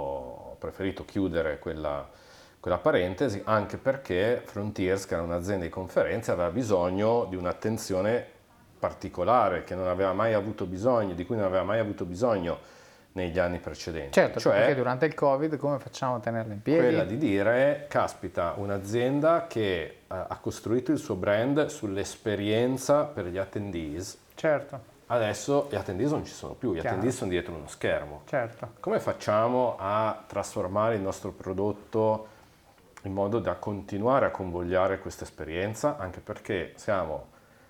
ho preferito chiudere quella, quella parentesi, anche perché Frontiers, che era un'azienda di conferenze, aveva bisogno di un'attenzione particolare che non aveva mai avuto bisogno, di cui non aveva mai avuto bisogno negli anni precedenti. Certo, cioè perché durante il Covid come facciamo a tenerla in piedi? quella di dire, caspita, un'azienda che eh, ha costruito il suo brand sull'esperienza per gli attendees. Certo, Adesso gli attendees non ci sono più, gli Chiaro. attendees sono dietro uno schermo. certo. Come facciamo a trasformare il nostro prodotto in modo da continuare a convogliare questa esperienza? Anche perché siamo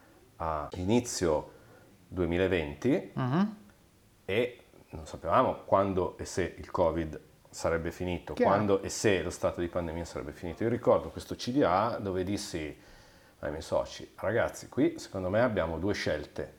a inizio duemilaventi Mhm. e non sapevamo quando e se il Covid sarebbe finito, Chiaro. quando e se lo stato di pandemia sarebbe finito. Io ricordo questo C D A dove dissi ai miei soci, ragazzi, qui secondo me abbiamo due scelte,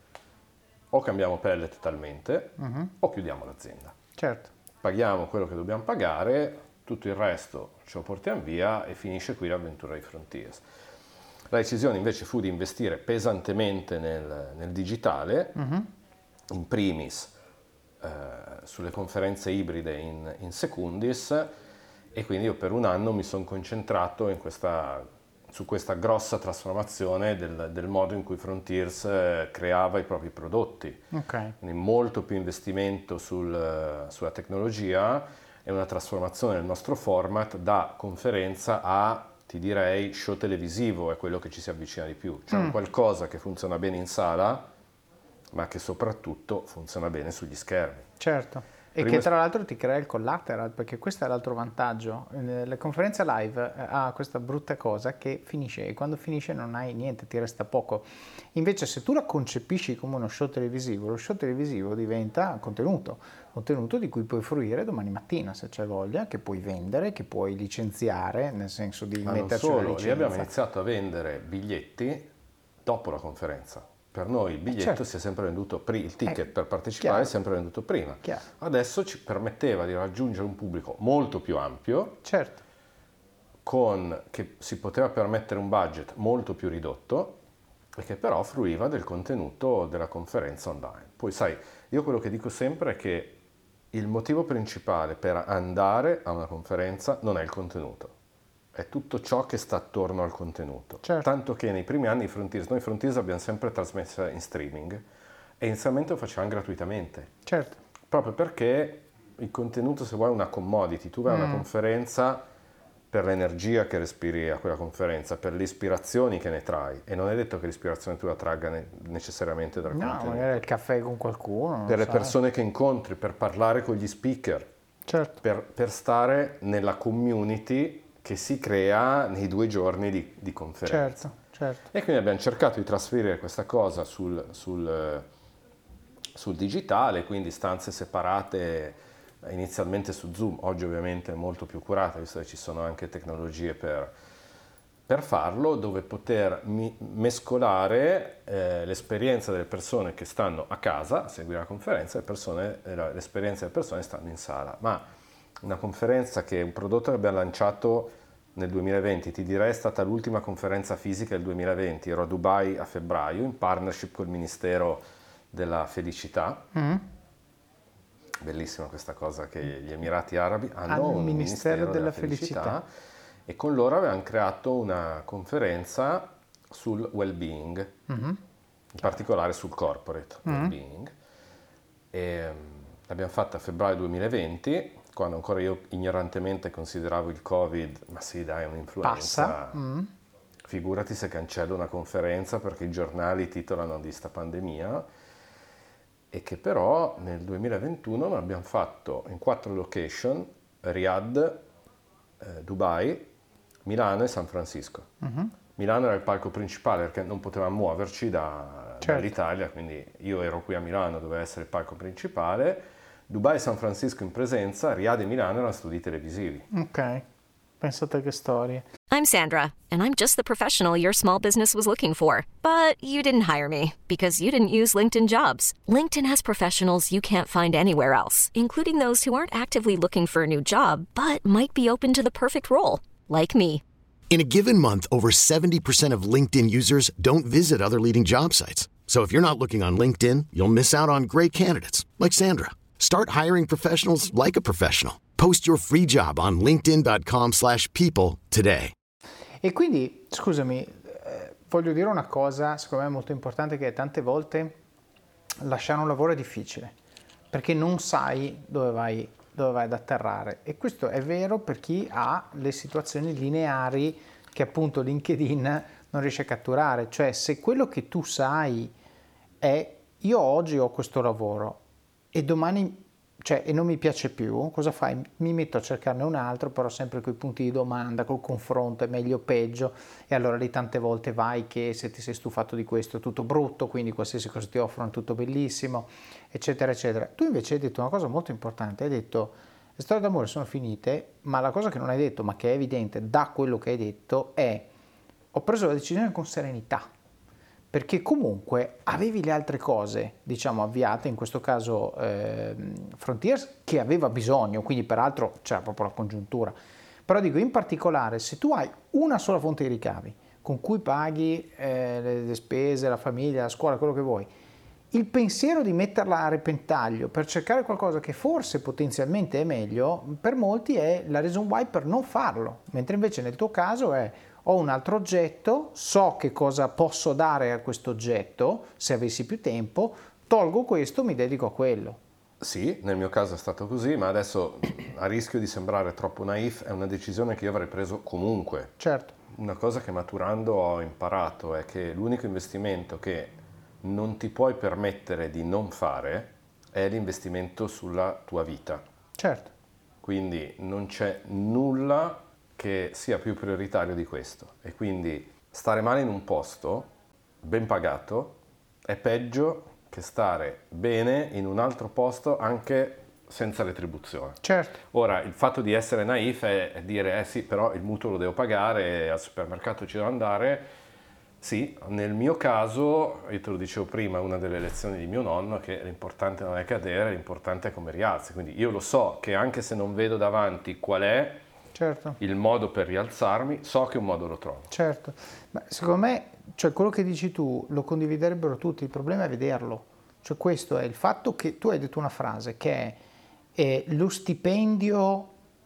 o cambiamo pelle totalmente Mhm. o chiudiamo l'azienda. Certo. Paghiamo quello che dobbiamo pagare, tutto il resto ce lo portiamo via e finisce qui l'avventura di Frontiers. La decisione invece fu di investire pesantemente nel, nel digitale, Mhm. in primis eh, sulle conferenze ibride in, in secundis, e quindi io per un anno mi sono concentrato in questa, su questa grossa trasformazione del, del modo in cui Frontiers eh, creava i propri prodotti. Ok. Quindi molto più investimento sul, sulla tecnologia e una trasformazione del nostro format da conferenza a, ti direi, show televisivo, è quello che ci si avvicina di più. Cioè Mm. un qualcosa che funziona bene in sala, ma che soprattutto funziona bene sugli schermi. Certo. E Prima- che tra l'altro ti crea il collateral, perché questo è l'altro vantaggio. Eh, La conferenza live eh, ha questa brutta cosa che finisce e quando finisce non hai niente, ti resta poco. Invece se tu la concepisci come uno show televisivo, lo show televisivo diventa contenuto, contenuto di cui puoi fruire domani mattina se c'è voglia, che puoi vendere, che puoi licenziare, nel senso di Ma non metterci una solo, lì licenza. abbiamo iniziato a vendere biglietti dopo la conferenza. Per noi il biglietto certo. si è sempre venduto prima, il ticket Eh, per partecipare chiaro. è sempre venduto prima. Chiaro. Adesso ci permetteva di raggiungere un pubblico molto più ampio, Certo, con, che si poteva permettere un budget molto più ridotto e che però fruiva del contenuto della conferenza online. Poi sai, io quello che dico sempre è che il motivo principale per andare a una conferenza non è il contenuto, è tutto ciò che sta attorno al contenuto. Certo. Tanto che nei primi anni Frontiers, noi Frontiers abbiamo sempre trasmesso in streaming e inizialmente lo facevamo gratuitamente, certo. proprio perché il contenuto, se vuoi, è una commodity. Tu vai a una Mm. conferenza per l'energia che respiri a quella conferenza, per le ispirazioni che ne trai, e non è detto che l'ispirazione tu la tragga ne- necessariamente dal No, contenuto. magari il caffè con qualcuno. non Per le so. persone che incontri, per parlare con gli speaker, Certo. per, per stare nella community che si crea nei due giorni di, di conferenza. Certo, Certo. E quindi abbiamo cercato di trasferire questa cosa sul, sul, sul digitale, quindi stanze separate inizialmente su Zoom, oggi ovviamente molto più curate, visto che ci sono anche tecnologie per, per farlo, dove poter mi- mescolare eh, l'esperienza delle persone che stanno a casa a seguire la conferenza e persone, eh, l'esperienza delle persone che stanno in sala. Ma una conferenza che è un prodotto che abbiamo lanciato nel duemilaventi, ti direi è stata l'ultima conferenza fisica del duemilaventi, ero a Dubai a febbraio in partnership col Ministero della Felicità. Mm. Bellissima questa cosa che gli Emirati Arabi hanno Al un Ministero Ministero della, della Felicità, Felicità. e con loro avevamo creato una conferenza sul well-being, Mm-hmm. in particolare sul corporate Mm. well-being. E, um, l'abbiamo fatta a febbraio duemilaventi, quando ancora io ignorantemente consideravo il Covid, ma sì dai, è un'influenza. Passa. Mm. Figurati se cancello una conferenza perché i giornali titolano di sta pandemia. E che però nel duemilaventuno abbiamo fatto in quattro location: Riyadh, eh, Dubai, Milano e San Francisco. Mm-hmm. Milano era il palco principale perché non potevamo muoverci da, Certo. dall'Italia, quindi io ero qui a Milano, doveva essere il palco principale. Dubai e San Francisco in presenza, Riyadh e Milano erano studi televisivi. Ok, pensate che storie. I'm Sandra, and I'm just the professional your small business was looking for. But you didn't hire me because you didn't use LinkedIn Jobs. LinkedIn has professionals you can't find anywhere else, including those who aren't actively looking for a new job, but might be open to the perfect role, like me. In a given month, over seventy percent of LinkedIn users don't visit other leading job sites. So if you're not looking on LinkedIn, you'll miss out on great candidates like Sandra. Start hiring professionals like a professional. Post your free job on linkedin dot com slash people today. E quindi, scusami, eh, voglio dire una cosa, secondo me molto importante, che tante volte lasciare un lavoro è difficile, perché non sai dove vai, dove vai ad atterrare. E questo è vero per chi ha le situazioni lineari che appunto LinkedIn non riesce a catturare. Cioè, se quello che tu sai è io oggi ho questo lavoro e domani, cioè, e non mi piace più, cosa fai? Mi metto a cercarne un altro, però sempre con i punti di domanda, col confronto, è meglio o peggio, e allora lì tante volte vai che se ti sei stufato di questo è tutto brutto, quindi qualsiasi cosa ti offrono è tutto bellissimo, eccetera, eccetera. Tu invece hai detto una cosa molto importante, hai detto le storie d'amore sono finite, ma la cosa che non hai detto, ma che è evidente da quello che hai detto, è ho preso la decisione con serenità, perché comunque avevi le altre cose, diciamo, avviate, in questo caso eh, Frontiers, che aveva bisogno, quindi peraltro c'era proprio la congiuntura. Però dico, in particolare, se tu hai una sola fonte di ricavi, con cui paghi eh, le, le spese, la famiglia, la scuola, quello che vuoi, il pensiero di metterla a repentaglio per cercare qualcosa che forse potenzialmente è meglio, per molti è la reason why per non farlo, mentre invece nel tuo caso è ho un altro oggetto, so che cosa posso dare a questo oggetto se avessi più tempo, tolgo questo, mi dedico a quello. Sì, nel mio caso è stato così, ma adesso, a rischio di sembrare troppo naif, è una decisione che io avrei preso comunque. Certo. Una cosa che maturando ho imparato è che l'unico investimento che non ti puoi permettere di non fare è l'investimento sulla tua vita. Certo. Quindi non c'è nulla che sia più prioritario di questo, e quindi stare male in un posto ben pagato è peggio che stare bene in un altro posto anche senza retribuzione. Certo. Ora, il fatto di essere naif è dire eh sì, però il mutuo lo devo pagare, al supermercato ci devo andare. Sì, nel mio caso, io te lo dicevo prima, una delle lezioni di mio nonno, che l'importante non è cadere, l'importante è come rialzi. Quindi io lo so che anche se non vedo davanti qual è Certo. il modo per rialzarmi, so che un modo lo trovo. Certo, ma secondo me, cioè, quello che dici tu lo condividerebbero tutti, il problema è vederlo. Cioè, questo è il fatto che tu hai detto una frase che è, è lo stipendio,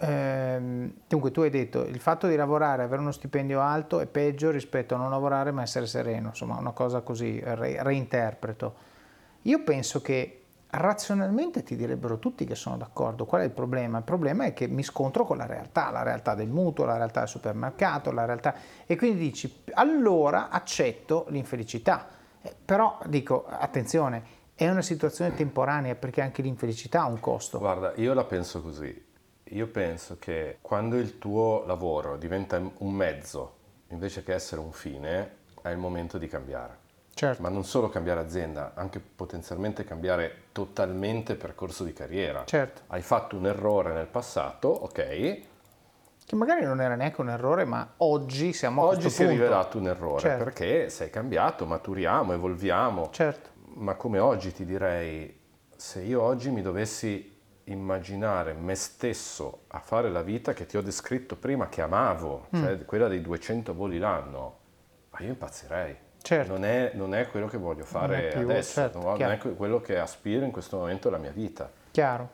ehm, dunque tu hai detto il fatto di lavorare, avere uno stipendio alto è peggio rispetto a non lavorare ma essere sereno, insomma una cosa così, re, reinterpreto. Io penso che razionalmente ti direbbero tutti che sono d'accordo. Qual è il problema? Il problema è che mi scontro con la realtà, la realtà del mutuo, la realtà del supermercato, la realtà, e quindi dici allora accetto l'infelicità. Eh, però dico attenzione, è una situazione temporanea perché anche l'infelicità ha un costo. Guarda, io la penso così. Io penso che quando il tuo lavoro diventa un mezzo invece che essere un fine, è il momento di cambiare. Certo. Ma non solo cambiare azienda, anche potenzialmente cambiare totalmente percorso di carriera. Certo. Hai fatto un errore nel passato, ok. Che magari non era neanche un errore, ma oggi siamo a Oggi questo si è punto. rivelato un errore, Certo. perché sei cambiato, maturiamo, evolviamo. Certo. Ma come oggi ti direi, se io oggi mi dovessi immaginare me stesso a fare la vita che ti ho descritto prima, che amavo, mm. cioè quella dei duecento voli l'anno, ma io impazzirei. Certo. Non è, non è quello che voglio fare più, adesso, certo, non è quello che aspiro in questo momento della mia vita. Chiaro.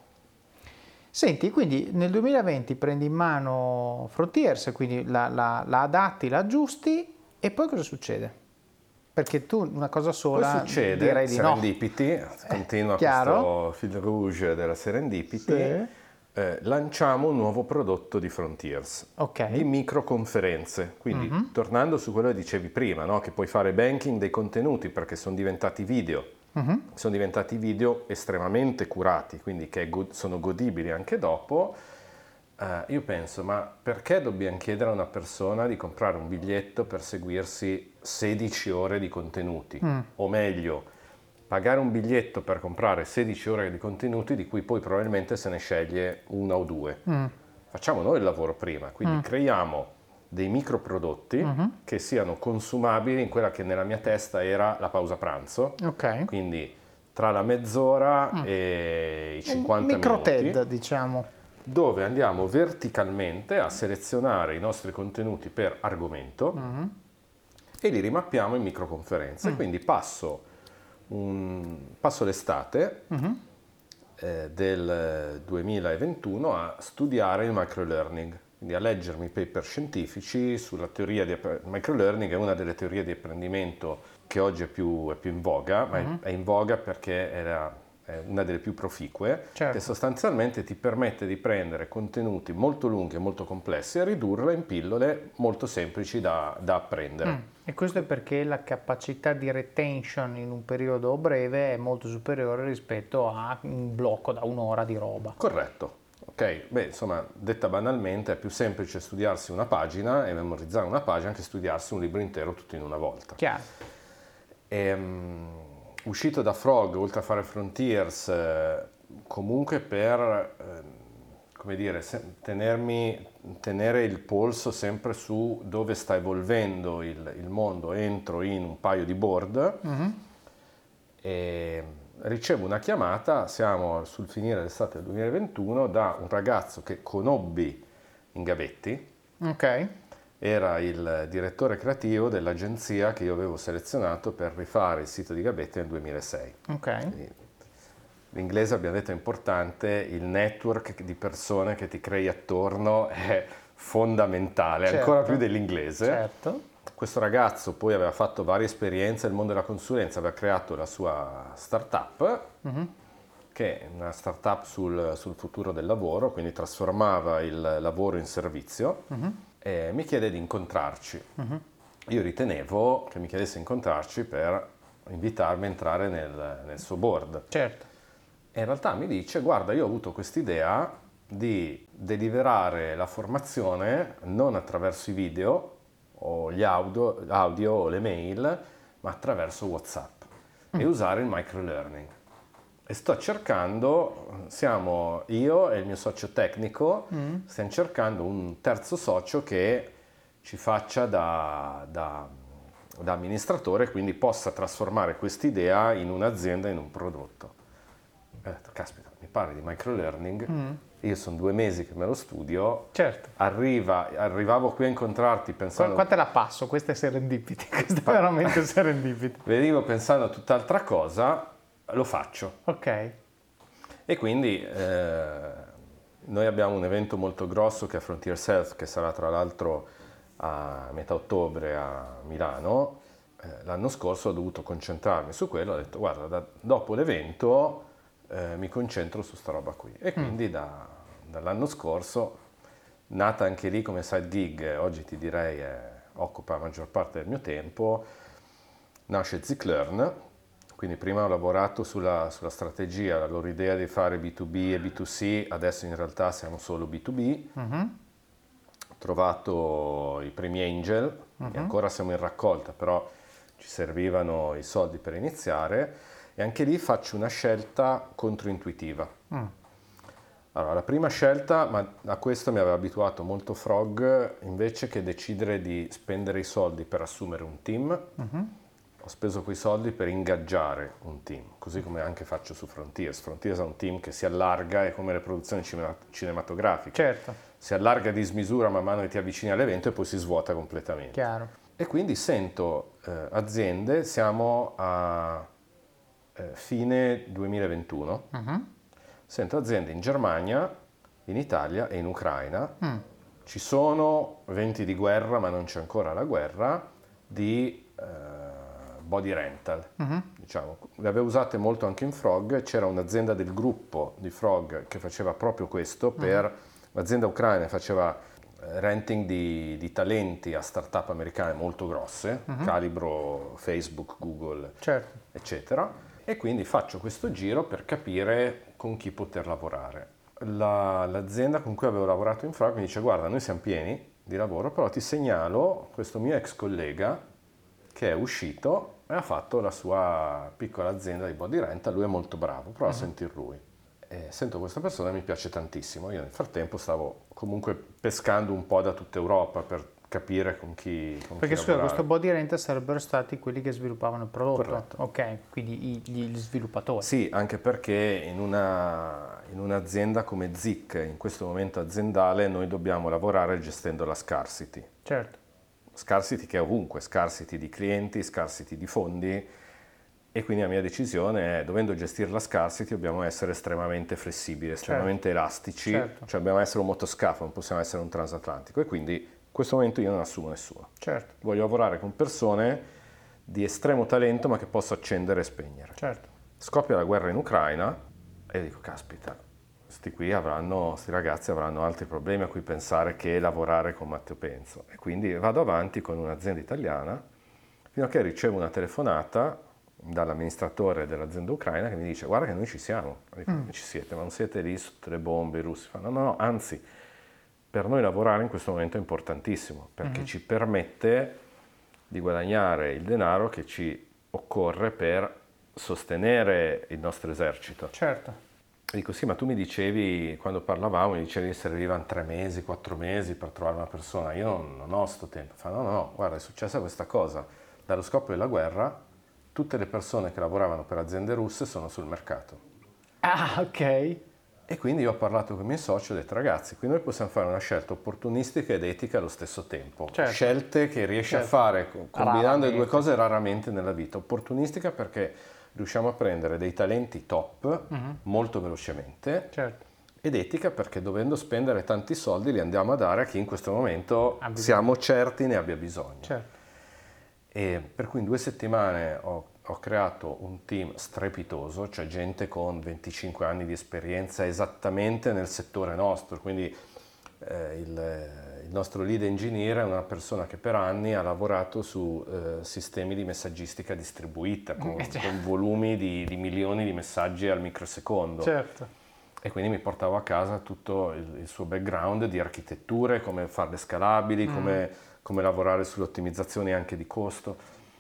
Senti, quindi nel duemilaventi prendi in mano Frontiers, quindi la, la, la adatti, la aggiusti, e poi cosa succede? Perché tu una cosa sola poi succede, direi di Serendipity, no. Continua Chiaro. questo fil rouge della Serendipity, sì. eh, lanciamo un nuovo prodotto di Frontiers, okay. di microconferenze, quindi mm-hmm. tornando su quello che dicevi prima, no? Che puoi fare banking dei contenuti perché sono diventati video, mm-hmm. sono diventati video estremamente curati, quindi che go- sono godibili anche dopo. Uh, io penso, ma perché dobbiamo chiedere a una persona di comprare un biglietto per seguirsi sedici ore di contenuti? Mm. O meglio, pagare un biglietto per comprare sedici ore di contenuti di cui poi probabilmente se ne sceglie una o due. Mm. Facciamo noi il lavoro prima, quindi mm. creiamo dei microprodotti mm-hmm. che siano consumabili in quella che nella mia testa era la pausa pranzo. Okay. Quindi tra la mezz'ora mm. e i cinquanta un micro minuti. TED, diciamo. Dove andiamo verticalmente a selezionare i nostri contenuti per argomento mm-hmm. e li rimappiamo in microconferenze. Mm. Quindi passo, un, passo l'estate mm-hmm. eh, del duemilaventuno a studiare il microlearning, quindi a leggermi paper scientifici sulla teoria di il microlearning. È una delle teorie di apprendimento che oggi è più, è più in voga, ma mm-hmm. è, è in voga perché era una delle più proficue, certo. che sostanzialmente ti permette di prendere contenuti molto lunghi e molto complessi e ridurla in pillole molto semplici da, da apprendere. Mm. E questo è perché la capacità di retention in un periodo breve è molto superiore rispetto a un blocco da un'ora di roba. Corretto. Ok, beh, insomma, detta banalmente, è più semplice studiarsi una pagina e memorizzare una pagina che studiarsi un libro intero tutto in una volta. Chiaro. Ehm... Uscito da Frog, oltre a fare Frontiers, eh, comunque per, eh, come dire, se, tenermi, tenere il polso sempre su dove sta evolvendo il, il mondo, entro in un paio di board mm-hmm. e ricevo una chiamata, siamo sul finire l'estate del duemilaventuno, da un ragazzo che conobbi in Gavetti. Ok. Era il direttore creativo dell'agenzia che io avevo selezionato per rifare il sito di Gavetti nel duemilasei. Ok. Quindi, l'inglese, abbiamo detto, è importante, il network di persone che ti crei attorno è fondamentale, certo. ancora più dell'inglese. Certo. Questo ragazzo poi aveva fatto varie esperienze nel mondo della consulenza, aveva creato la sua startup, mm-hmm. che è una startup sul, sul futuro del lavoro, quindi trasformava il lavoro in servizio. Mm-hmm. E mi chiede di incontrarci. Uh-huh. Io ritenevo che mi chiedesse di incontrarci per invitarmi a entrare nel, nel suo board. Certo. E in realtà mi dice, guarda, io ho avuto quest'idea di deliberare la formazione non attraverso i video o gli audio, audio o le mail, ma attraverso WhatsApp mm. e usare il microlearning. E sto cercando, siamo io e il mio socio tecnico, mm. stiamo cercando un terzo socio che ci faccia da, da, da amministratore, quindi possa trasformare quest'idea in un'azienda, in un prodotto. E ho detto, caspita, mi parli di microlearning, mm. io sono due mesi che me lo studio, certo. Arriva, arrivavo qui a incontrarti pensando... Qua te la passo, questa è serendipity, questa è veramente serendipity. Venivo pensando a tutt'altra cosa, lo faccio. Ok. E quindi eh, noi abbiamo un evento molto grosso che è Frontiers Health, che sarà tra l'altro a metà ottobre a Milano. Eh, l'anno scorso ho dovuto concentrarmi su quello, ho detto guarda, da, dopo l'evento eh, mi concentro su sta roba qui. E quindi mm. da, dall'anno scorso, nata anche lì come side gig, oggi ti direi è, occupa la maggior parte del mio tempo, nasce Ziclearn. Quindi prima ho lavorato sulla, sulla strategia, la loro idea di fare B due B e B due C, adesso in realtà siamo solo B due B. Uh-huh. Ho trovato i primi angel, uh-huh. e ancora siamo in raccolta, però ci servivano i soldi per iniziare e anche lì faccio una scelta controintuitiva. Mm. Allora, la prima scelta, ma a questo mi aveva abituato molto Frog, invece che decidere di spendere i soldi per assumere un team, mm-hmm. ho speso quei soldi per ingaggiare un team, così come anche faccio su Frontiers. Frontiers è un team che si allarga, è come le produzioni cinematografiche. Certo. Si allarga di smisura man mano che ti avvicini all'evento e poi si svuota completamente. Chiaro. E quindi sento eh, aziende, siamo a eh, fine duemilaventuno, uh-huh. sento aziende in Germania, in Italia e in Ucraina, mm. ci sono venti di guerra, ma non c'è ancora la guerra, di eh, body rental. Uh-huh. Diciamo. Le avevo usate molto anche in Frog, c'era un'azienda del gruppo di Frog che faceva proprio questo, per uh-huh. l'azienda ucraina faceva renting di, di talenti a start-up americane molto grosse, uh-huh. calibro Facebook, Google, certo. eccetera, e quindi faccio questo giro per capire con chi poter lavorare. La, l'azienda con cui avevo lavorato in Frog mi dice: guarda, noi siamo pieni di lavoro, però ti segnalo questo mio ex collega che è uscito e ha fatto la sua piccola azienda di body rental, lui è molto bravo, prova uh-huh. a sentir lui. E sento questa persona e mi piace tantissimo. Io nel frattempo stavo comunque pescando un po' da tutta Europa per capire con chi con Perché chi scusa, lavorare. questo body rental sarebbero stati quelli che sviluppavano il prodotto? Corretto. Ok, quindi i, gli sviluppatori. Sì, anche perché in, una, in un'azienda come Zik, in questo momento aziendale, noi dobbiamo lavorare gestendo la scarcity. Certo. Scarcity che è ovunque, scarcity di clienti, scarcity di fondi. E quindi la mia decisione è, dovendo gestire la scarcity, dobbiamo essere estremamente flessibili, estremamente certo. elastici, certo. cioè dobbiamo essere un motoscafo, non possiamo essere un transatlantico. E quindi in questo momento io non assumo nessuno. Certo. Voglio lavorare con persone di estremo talento ma che posso accendere e spegnere. Certo. Scoppia la guerra in Ucraina e dico, caspita, sti qui avranno, sti ragazzi avranno altri problemi a cui pensare che lavorare con Matteo Penzo. E quindi vado avanti con un'azienda italiana fino a che ricevo una telefonata dall'amministratore dell'azienda ucraina che mi dice: guarda che noi ci siamo. Dico, mm. ci siete, ma non siete lì sotto le bombe i russi? Fanno, no, no, anzi, per noi lavorare in questo momento è importantissimo, perché mm. ci permette di guadagnare il denaro che ci occorre per sostenere il nostro esercito. Certo. E dico, sì, ma tu mi dicevi, quando parlavamo, mi dicevi che servivano tre mesi, quattro mesi per trovare una persona. Io non, non ho sto tempo. Fa, no, no, no, guarda, è successa questa cosa. Dallo scoppio della guerra, tutte le persone che lavoravano per aziende russe sono sul mercato. Ah, ok. E quindi io ho parlato con i miei soci e ho detto: ragazzi, qui noi possiamo fare una scelta opportunistica ed etica allo stesso tempo. Certo. Scelte che riesci certo. a fare combinando raramente. le due cose raramente nella vita. Opportunistica perché riusciamo a prendere dei talenti top uh-huh. molto velocemente. Certo. Ed etica perché, dovendo spendere tanti soldi, li andiamo a dare a chi in questo momento siamo certi ne abbia bisogno. Certo. E per cui in due settimane ho, ho creato un team strepitoso, cioè gente con venticinque anni di esperienza esattamente nel settore nostro, quindi eh, il, il nostro lead engineer è una persona che per anni ha lavorato su eh, sistemi di messaggistica distribuita, con, con volumi di, di milioni di messaggi al microsecondo. Certo. E quindi mi portavo a casa tutto il, il suo background di architetture, come farle scalabili, mm. come... come lavorare sull'ottimizzazione anche di costo.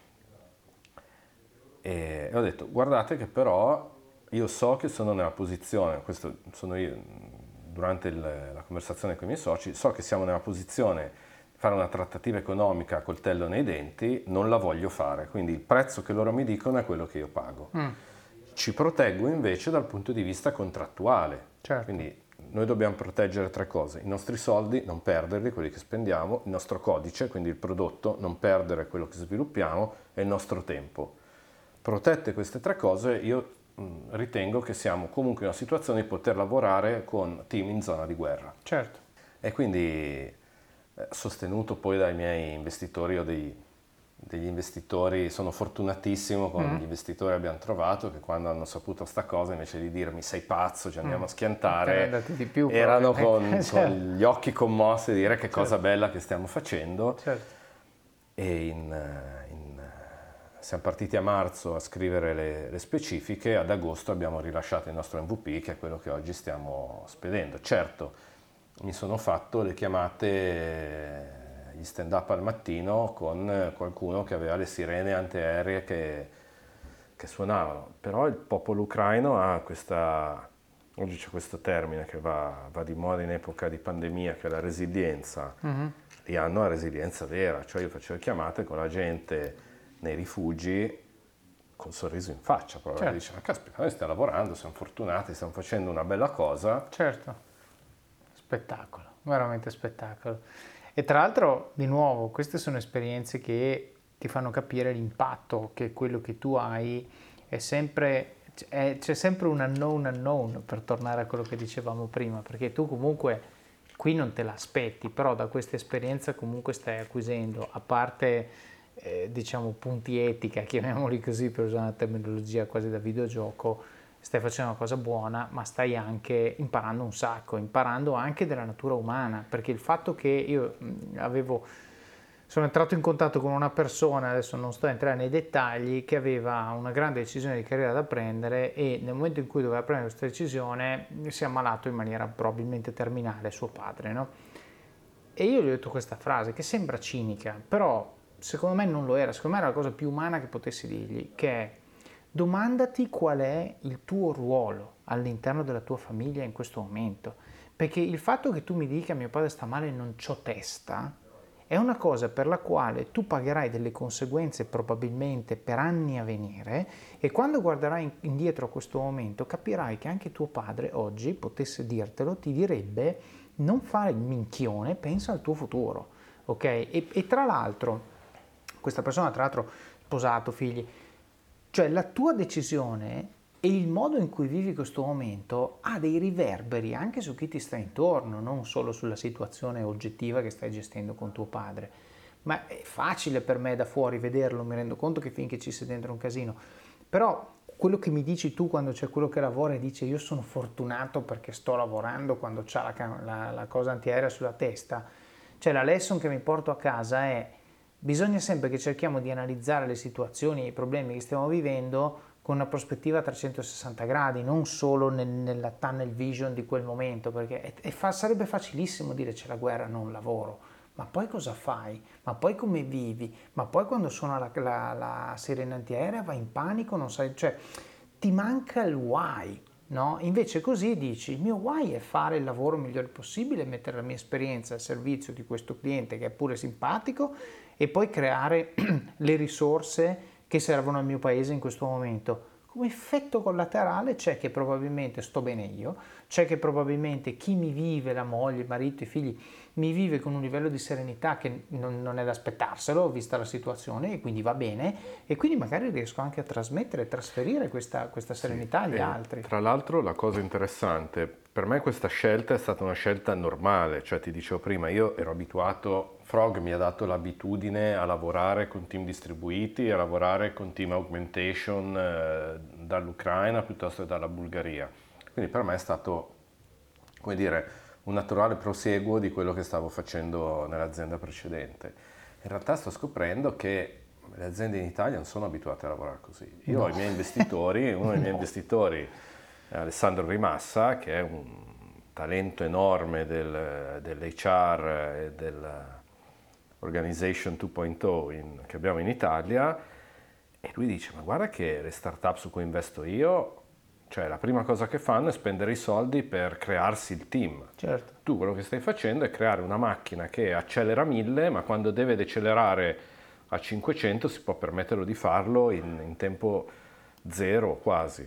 E ho detto: guardate che però io so che sono nella posizione, questo sono io durante il, la conversazione con i miei soci, so che siamo nella posizione di fare una trattativa economica a coltello nei denti, non la voglio fare, quindi il prezzo che loro mi dicono è quello che io pago. Mm. Ci proteggo invece dal punto di vista contrattuale. Certo. Quindi noi dobbiamo proteggere tre cose: i nostri soldi, non perderli, quelli che spendiamo, il nostro codice, quindi il prodotto, non perdere quello che sviluppiamo, e il nostro tempo. Protette queste tre cose, io mh, ritengo che siamo comunque in una situazione di poter lavorare con team in zona di guerra. Certo. E quindi, eh, sostenuto poi dai miei investitori o dei degli investitori, sono fortunatissimo con mm. gli investitori che abbiamo trovato, che quando hanno saputo sta cosa, invece di dirmi sei pazzo, ci andiamo mm. a schiantare, di più, erano con, certo. con gli occhi commossi a dire che certo. cosa bella che stiamo facendo. Certo. E in, in, siamo partiti a marzo a scrivere le, le specifiche, ad agosto abbiamo rilasciato il nostro M V P, che è quello che oggi stiamo spedendo. Certo, mi sono fatto le chiamate gli stand up al mattino con qualcuno che aveva le sirene antiaeree che, che suonavano. Però il popolo ucraino ha questa, oggi c'è questo termine che va, va di moda in epoca di pandemia, che è la resilienza. Mm-hmm. Lì hanno la resilienza vera, cioè io facevo chiamate con la gente nei rifugi col sorriso in faccia, proprio. Certo. Dice, ma caspita, noi stiamo lavorando, siamo fortunati, stiamo facendo una bella cosa. Certo, spettacolo, veramente spettacolo. E tra l'altro, di nuovo, queste sono esperienze che ti fanno capire l'impatto che quello che tu hai è sempre, è, c'è sempre un unknown unknown, per tornare a quello che dicevamo prima, perché tu comunque qui non te l'aspetti, però da questa esperienza comunque stai acquisendo, a parte eh, diciamo punti etica, chiamiamoli così per usare una terminologia quasi da videogioco, stai facendo una cosa buona, ma stai anche imparando un sacco, imparando anche della natura umana, perché il fatto che io avevo, sono entrato in contatto con una persona, adesso non sto a entrare nei dettagli, che aveva una grande decisione di carriera da prendere e nel momento in cui doveva prendere questa decisione si è ammalato in maniera probabilmente terminale suo padre, no? E io gli ho detto questa frase che sembra cinica, però secondo me non lo era, secondo me era la cosa più umana che potessi dirgli, che è: domandati qual è il tuo ruolo all'interno della tua famiglia in questo momento, perché il fatto che tu mi dica mio padre sta male e non c'ho testa è una cosa per la quale tu pagherai delle conseguenze probabilmente per anni a venire, e quando guarderai indietro a questo momento capirai che anche tuo padre oggi, potesse dirtelo, ti direbbe non fare il minchione, pensa al tuo futuro, ok? E, e tra l'altro questa persona, tra l'altro sposato, figli, cioè la tua decisione e il modo in cui vivi questo momento ha dei riverberi anche su chi ti sta intorno, non solo sulla situazione oggettiva che stai gestendo con tuo padre. Ma è facile per me da fuori vederlo, mi rendo conto che finché ci sei dentro è un casino. Però quello che mi dici tu quando c'è quello che lavora e dice io sono fortunato perché sto lavorando, quando c'ha la, la, la cosa antiaerea sulla testa, cioè la lesson che mi porto a casa è: bisogna sempre che cerchiamo di analizzare le situazioni e i problemi che stiamo vivendo con una prospettiva a trecentosessanta gradi, non solo nel, nella tunnel vision di quel momento, perché è, è fa, sarebbe facilissimo dire c'è la guerra, non lavoro, ma poi cosa fai? Ma poi come vivi? Ma poi quando suona la, la, la sirena antiaerea vai in panico, non sai, cioè ti manca il why, no? Invece così dici: il mio why è fare il lavoro migliore possibile, mettere la mia esperienza al servizio di questo cliente che è pure simpatico e poi creare le risorse che servono al mio paese in questo momento. Come effetto collaterale c'è che probabilmente sto bene io, c'è che probabilmente chi mi vive, la moglie, il marito, i figli, mi vive con un livello di serenità che non, non è da aspettarselo, vista la situazione, e quindi va bene, e quindi magari riesco anche a trasmettere, trasferire questa, questa serenità agli sì, altri. Tra l'altro la cosa interessante, per me questa scelta è stata una scelta normale, cioè ti dicevo prima, io ero abituato, Frog mi ha dato l'abitudine a lavorare con team distribuiti, a lavorare con team augmentation eh, dall'Ucraina piuttosto che dalla Bulgaria, quindi per me è stato, come dire, un naturale proseguo di quello che stavo facendo nell'azienda precedente. In realtà sto scoprendo che le aziende in Italia non sono abituate a lavorare così. Io no. ho i miei investitori, uno dei miei no. investitori è Alessandro Rimassa, che è un talento enorme del, dell'H R e dell'Organization due punto zero in, che abbiamo in Italia, e lui dice: ma guarda che le start-up su cui investo io, cioè la prima cosa che fanno è spendere i soldi per crearsi il team. Certo. Tu quello che stai facendo è creare una macchina che accelera a mille, ma quando deve decelerare a cinquecento si può permetterlo di farlo in, in tempo zero quasi.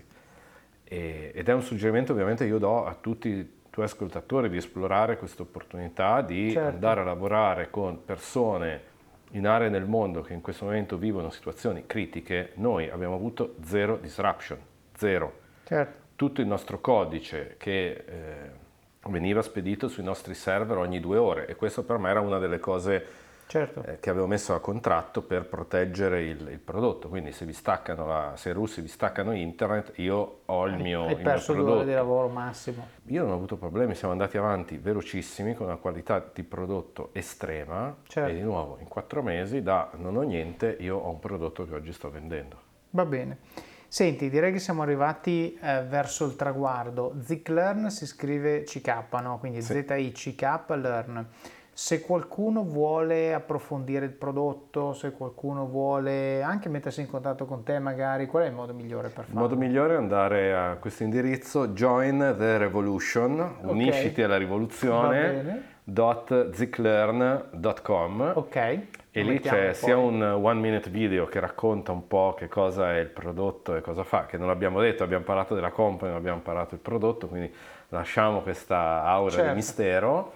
E, ed è un suggerimento ovviamente io do a tutti i tuoi ascoltatori di esplorare questa opportunità di certo. andare a lavorare con persone in aree del mondo che in questo momento vivono situazioni critiche. Noi abbiamo avuto zero disruption, zero. Certo. Tutto il nostro codice che eh, veniva spedito sui nostri server ogni due ore, e questo per me era una delle cose certo. eh, che avevo messo a contratto per proteggere il, il prodotto. Quindi se vi staccano la, se i russi vi staccano internet, io ho il mio, hai il perso mio prodotto. due ore di lavoro massimo. Io non ho avuto problemi, siamo andati avanti velocissimi con una qualità di prodotto estrema certo. e di nuovo in quattro mesi da non ho niente, io ho un prodotto che oggi sto vendendo. Va bene. Senti, direi che siamo arrivati eh, verso il traguardo. Zik Learn si scrive C K, no? Quindi sì. Z I C K Learn. Se qualcuno vuole approfondire il prodotto, se qualcuno vuole anche mettersi in contatto con te magari, qual è il modo migliore per farlo? Il modo migliore è andare a questo indirizzo join the revolution, okay. unisciti alla rivoluzione, dot ziclearn dot com. Ok. E lì c'è poi sia un one minute video che racconta un po' che cosa è il prodotto e cosa fa, che non l'abbiamo detto, abbiamo parlato della company, non abbiamo parlato del prodotto, quindi lasciamo questa aura certo. di mistero.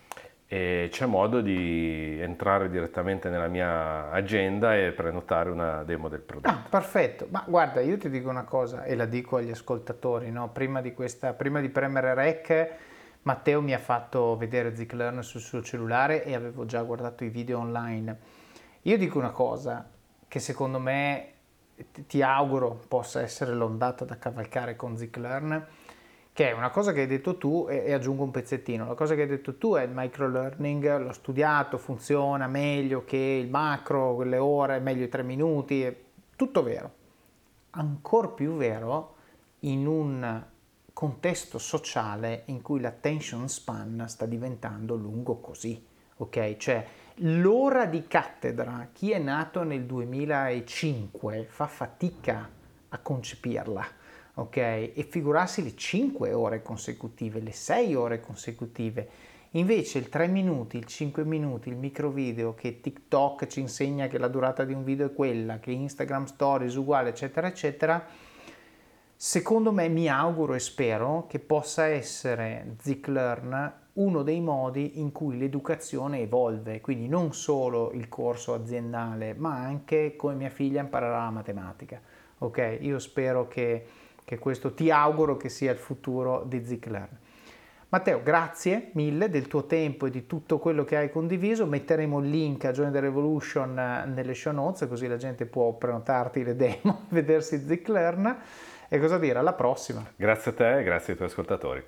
E c'è modo di entrare direttamente nella mia agenda e prenotare una demo del prodotto. Ah, perfetto. Ma guarda, io ti dico una cosa e la dico agli ascoltatori, no? Prima di questa, prima di premere rec, Matteo mi ha fatto vedere Ziclearn sul suo cellulare e avevo già guardato i video online. Io dico una cosa che secondo me ti auguro possa essere l'ondata da cavalcare con Ziclearn, che è una cosa che hai detto tu e, e aggiungo un pezzettino. La cosa che hai detto tu è il microlearning, l'ho studiato, funziona meglio che il macro, quelle ore, meglio i tre minuti, è tutto vero. Ancor più vero in un contesto sociale in cui l'attention span sta diventando lungo così, ok? Cioè l'ora di cattedra, chi è nato nel duemilacinque fa fatica a concepirla. Ok, e figurarsi le cinque ore consecutive, le sei ore consecutive. Invece il tre minuti, il cinque minuti, il micro video che TikTok ci insegna che la durata di un video è quella, che Instagram Stories uguale, eccetera, eccetera, secondo me, mi auguro e spero che possa essere Ziclearn uno dei modi in cui l'educazione evolve, quindi non solo il corso aziendale, ma anche come mia figlia imparerà la matematica. Ok, io spero che che questo ti auguro che sia il futuro di Ziclearn. Matteo, grazie mille del tuo tempo e di tutto quello che hai condiviso. Metteremo il link a Join the Revolution nelle show notes, così la gente può prenotarti le demo, vedersi Ziclearn e cosa dire, alla prossima. Grazie a te e grazie ai tuoi ascoltatori.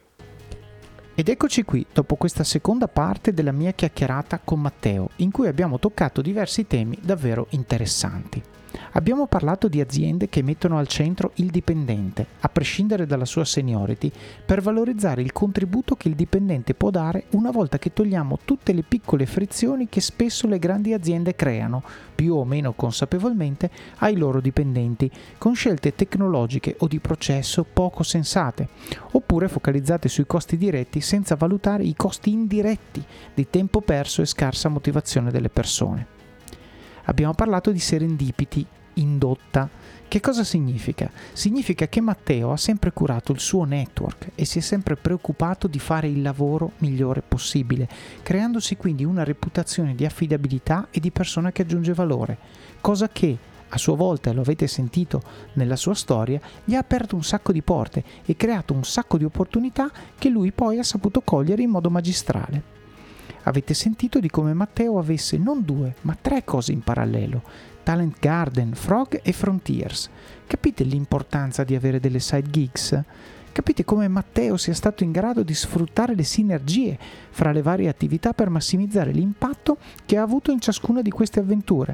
Ed eccoci qui, dopo questa seconda parte della mia chiacchierata con Matteo, in cui abbiamo toccato diversi temi davvero interessanti. Abbiamo parlato di aziende che mettono al centro il dipendente, a prescindere dalla sua seniority, per valorizzare il contributo che il dipendente può dare una volta che togliamo tutte le piccole frizioni che spesso le grandi aziende creano, più o meno consapevolmente, ai loro dipendenti, con scelte tecnologiche o di processo poco sensate, oppure focalizzate sui costi diretti senza valutare i costi indiretti di tempo perso e scarsa motivazione delle persone. Abbiamo parlato di serendipity indotta. Che cosa significa? Significa che Matteo ha sempre curato il suo network e si è sempre preoccupato di fare il lavoro migliore possibile, creandosi quindi una reputazione di affidabilità e di persona che aggiunge valore, cosa che a sua volta, lo avete sentito nella sua storia, gli ha aperto un sacco di porte e creato un sacco di opportunità che lui poi ha saputo cogliere in modo magistrale. Avete sentito di come Matteo avesse non due, ma tre cose in parallelo: Talent Garden, Frog e Frontiers. Capite l'importanza di avere delle side gigs? Capite come Matteo sia stato in grado di sfruttare le sinergie fra le varie attività per massimizzare l'impatto che ha avuto in ciascuna di queste avventure?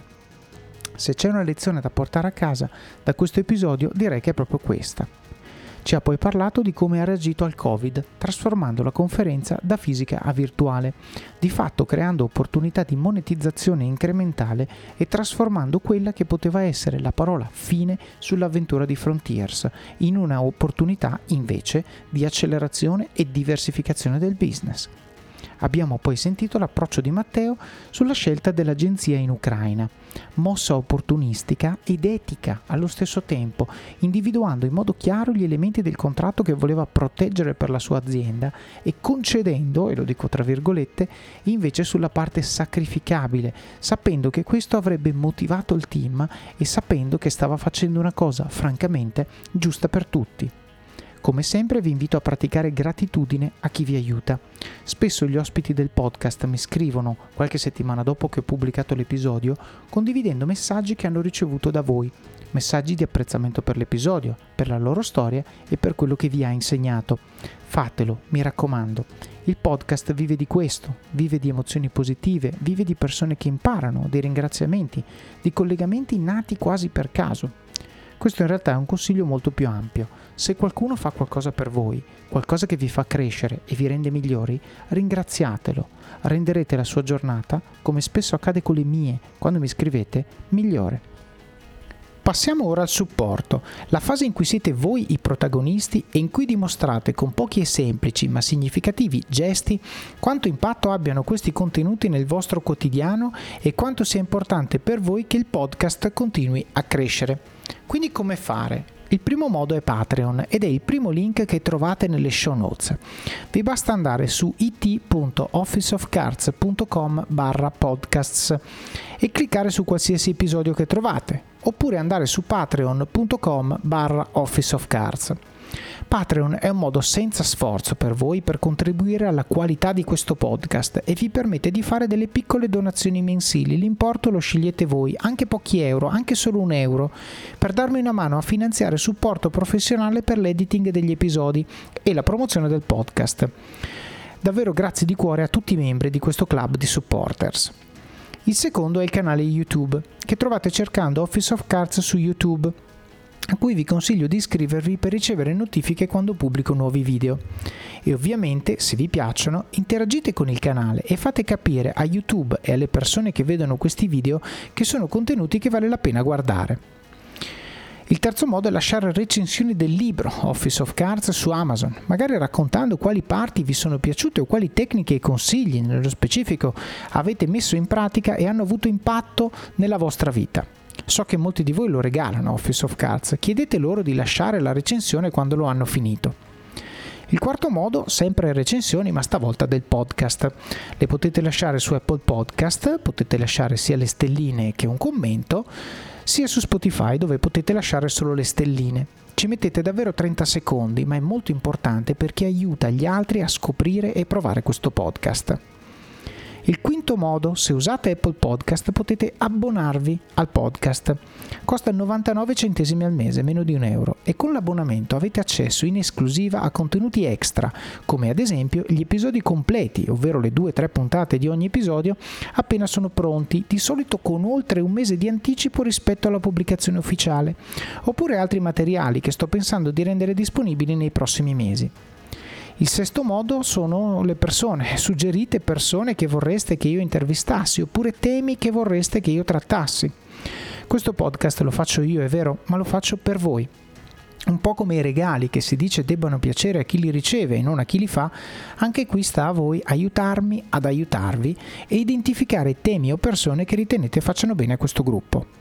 Se c'è una lezione da portare a casa da questo episodio, direi che è proprio questa. Ci ha poi parlato di come ha reagito al Covid, trasformando la conferenza da fisica a virtuale, di fatto creando opportunità di monetizzazione incrementale e trasformando quella che poteva essere la parola fine sull'avventura di Frontiers in una opportunità invece di accelerazione e diversificazione del business. Abbiamo poi sentito l'approccio di Matteo sulla scelta dell'agenzia in Ucraina, mossa opportunistica ed etica allo stesso tempo, individuando in modo chiaro gli elementi del contratto che voleva proteggere per la sua azienda e concedendo, e lo dico tra virgolette, invece sulla parte sacrificabile, sapendo che questo avrebbe motivato il team e sapendo che stava facendo una cosa francamente giusta per tutti. Come sempre vi invito a praticare gratitudine a chi vi aiuta. Spesso gli ospiti del podcast mi scrivono, qualche settimana dopo che ho pubblicato l'episodio, condividendo messaggi che hanno ricevuto da voi, messaggi di apprezzamento per l'episodio, per la loro storia e per quello che vi ha insegnato. Fatelo, mi raccomando. Il podcast vive di questo, vive di emozioni positive, vive di persone che imparano, di ringraziamenti, di collegamenti nati quasi per caso. Questo in realtà è un consiglio molto più ampio. Se qualcuno fa qualcosa per voi, qualcosa che vi fa crescere e vi rende migliori, ringraziatelo. Renderete la sua giornata, come spesso accade con le mie, quando mi scrivete, migliore. Passiamo ora al supporto, la fase in cui siete voi i protagonisti e in cui dimostrate con pochi e semplici ma significativi gesti quanto impatto abbiano questi contenuti nel vostro quotidiano e quanto sia importante per voi che il podcast continui a crescere. Quindi come fare? Il primo modo è Patreon ed è il primo link che trovate nelle show notes. Vi basta andare su it punto officeofcards punto com barra podcasts e cliccare su qualsiasi episodio che trovate, oppure andare su patreon punto com barra officeofcards. Patreon è un modo senza sforzo per voi per contribuire alla qualità di questo podcast e vi permette di fare delle piccole donazioni mensili. L'importo lo scegliete voi, anche pochi euro, anche solo un euro, per darmi una mano a finanziare supporto professionale per l'editing degli episodi e la promozione del podcast. Davvero grazie di cuore a tutti i membri di questo club di supporters. Il secondo è il canale YouTube, che trovate cercando Office of Cards su YouTube, a cui vi consiglio di iscrivervi per ricevere notifiche quando pubblico nuovi video. E ovviamente, se vi piacciono, interagite con il canale e fate capire a YouTube e alle persone che vedono questi video che sono contenuti che vale la pena guardare. Il terzo modo è lasciare recensioni del libro Office of Cards su Amazon, magari raccontando quali parti vi sono piaciute o quali tecniche e consigli, nello specifico, avete messo in pratica e hanno avuto impatto nella vostra vita. So che molti di voi lo regalano Office of Cards, chiedete loro di lasciare la recensione quando lo hanno finito. Il quarto modo, sempre recensioni, ma stavolta del podcast. Le potete lasciare su Apple Podcast, potete lasciare sia le stelline che un commento, sia su Spotify dove potete lasciare solo le stelline. Ci mettete davvero trenta secondi, ma è molto importante perché aiuta gli altri a scoprire e provare questo podcast. Il quinto modo, se usate Apple Podcast potete abbonarvi al podcast. Costa novantanove centesimi al mese, meno di un euro, e con l'abbonamento avete accesso in esclusiva a contenuti extra, come ad esempio gli episodi completi, ovvero le due o tre puntate di ogni episodio appena sono pronti, di solito con oltre un mese di anticipo rispetto alla pubblicazione ufficiale, oppure altri materiali che sto pensando di rendere disponibili nei prossimi mesi. Il sesto modo sono le persone, suggerite persone che vorreste che io intervistassi oppure temi che vorreste che io trattassi. Questo podcast lo faccio io, è vero, ma lo faccio per voi. Un po' come i regali che si dice debbano piacere a chi li riceve e non a chi li fa, anche qui sta a voi aiutarmi ad aiutarvi e identificare temi o persone che ritenete facciano bene a questo gruppo.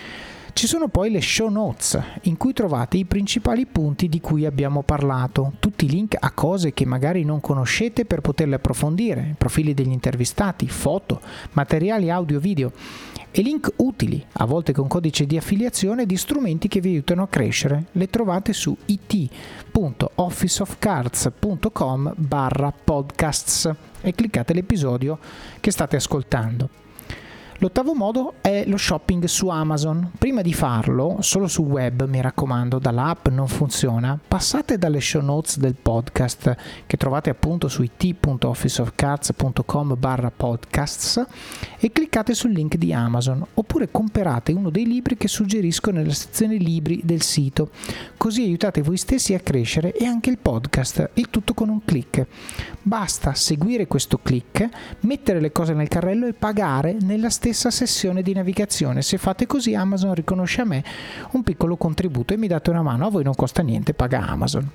Ci sono poi le show notes, in cui trovate i principali punti di cui abbiamo parlato, tutti i link a cose che magari non conoscete per poterle approfondire, profili degli intervistati, foto, materiali audio-video e link utili, a volte con codice di affiliazione, di strumenti che vi aiutano a crescere. Le trovate su it punto officeofcards punto com barra podcasts e cliccate l'episodio che state ascoltando. L'ottavo modo è lo shopping su Amazon. Prima di farlo, solo sul web, mi raccomando, dall'app non funziona, passate dalle show notes del podcast che trovate appunto su it punto officeofcards punto com barra podcasts e cliccate sul link di Amazon, oppure comprate uno dei libri che suggerisco nella sezione libri del sito, così aiutate voi stessi a crescere e anche il podcast, il tutto con un click. Basta seguire questo click, mettere le cose nel carrello e pagare nella stessa sessione di navigazione. Se fate così, Amazon riconosce a me un piccolo contributo e mi date una mano. A voi non costa niente, paga Amazon.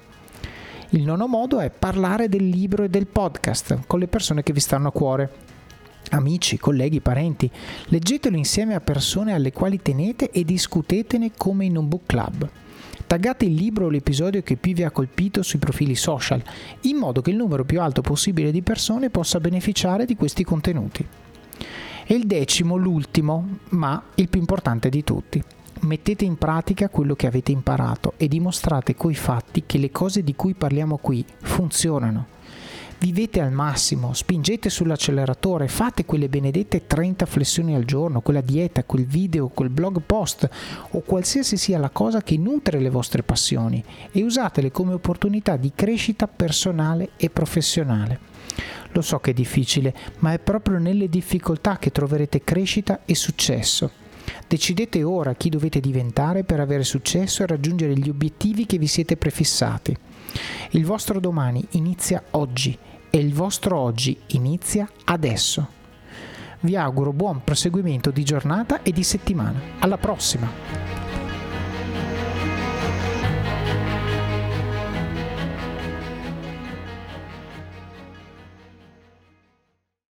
Il nono modo è parlare del libro e del podcast con le persone che vi stanno a cuore. Amici, colleghi, parenti, leggetelo insieme a persone alle quali tenete e discutetene come in un book club. Taggate il libro o l'episodio che più vi ha colpito sui profili social, in modo che il numero più alto possibile di persone possa beneficiare di questi contenuti. E il decimo, l'ultimo, ma il più importante di tutti. Mettete in pratica quello che avete imparato e dimostrate coi fatti che le cose di cui parliamo qui funzionano. Vivete al massimo, spingete sull'acceleratore, fate quelle benedette trenta flessioni al giorno, quella dieta, quel video, quel blog post o qualsiasi sia la cosa che nutre le vostre passioni e usatele come opportunità di crescita personale e professionale. Lo so che è difficile, ma è proprio nelle difficoltà che troverete crescita e successo. Decidete ora chi dovete diventare per avere successo e raggiungere gli obiettivi che vi siete prefissati. Il vostro domani inizia oggi e il vostro oggi inizia adesso. Vi auguro buon proseguimento di giornata e di settimana. Alla prossima!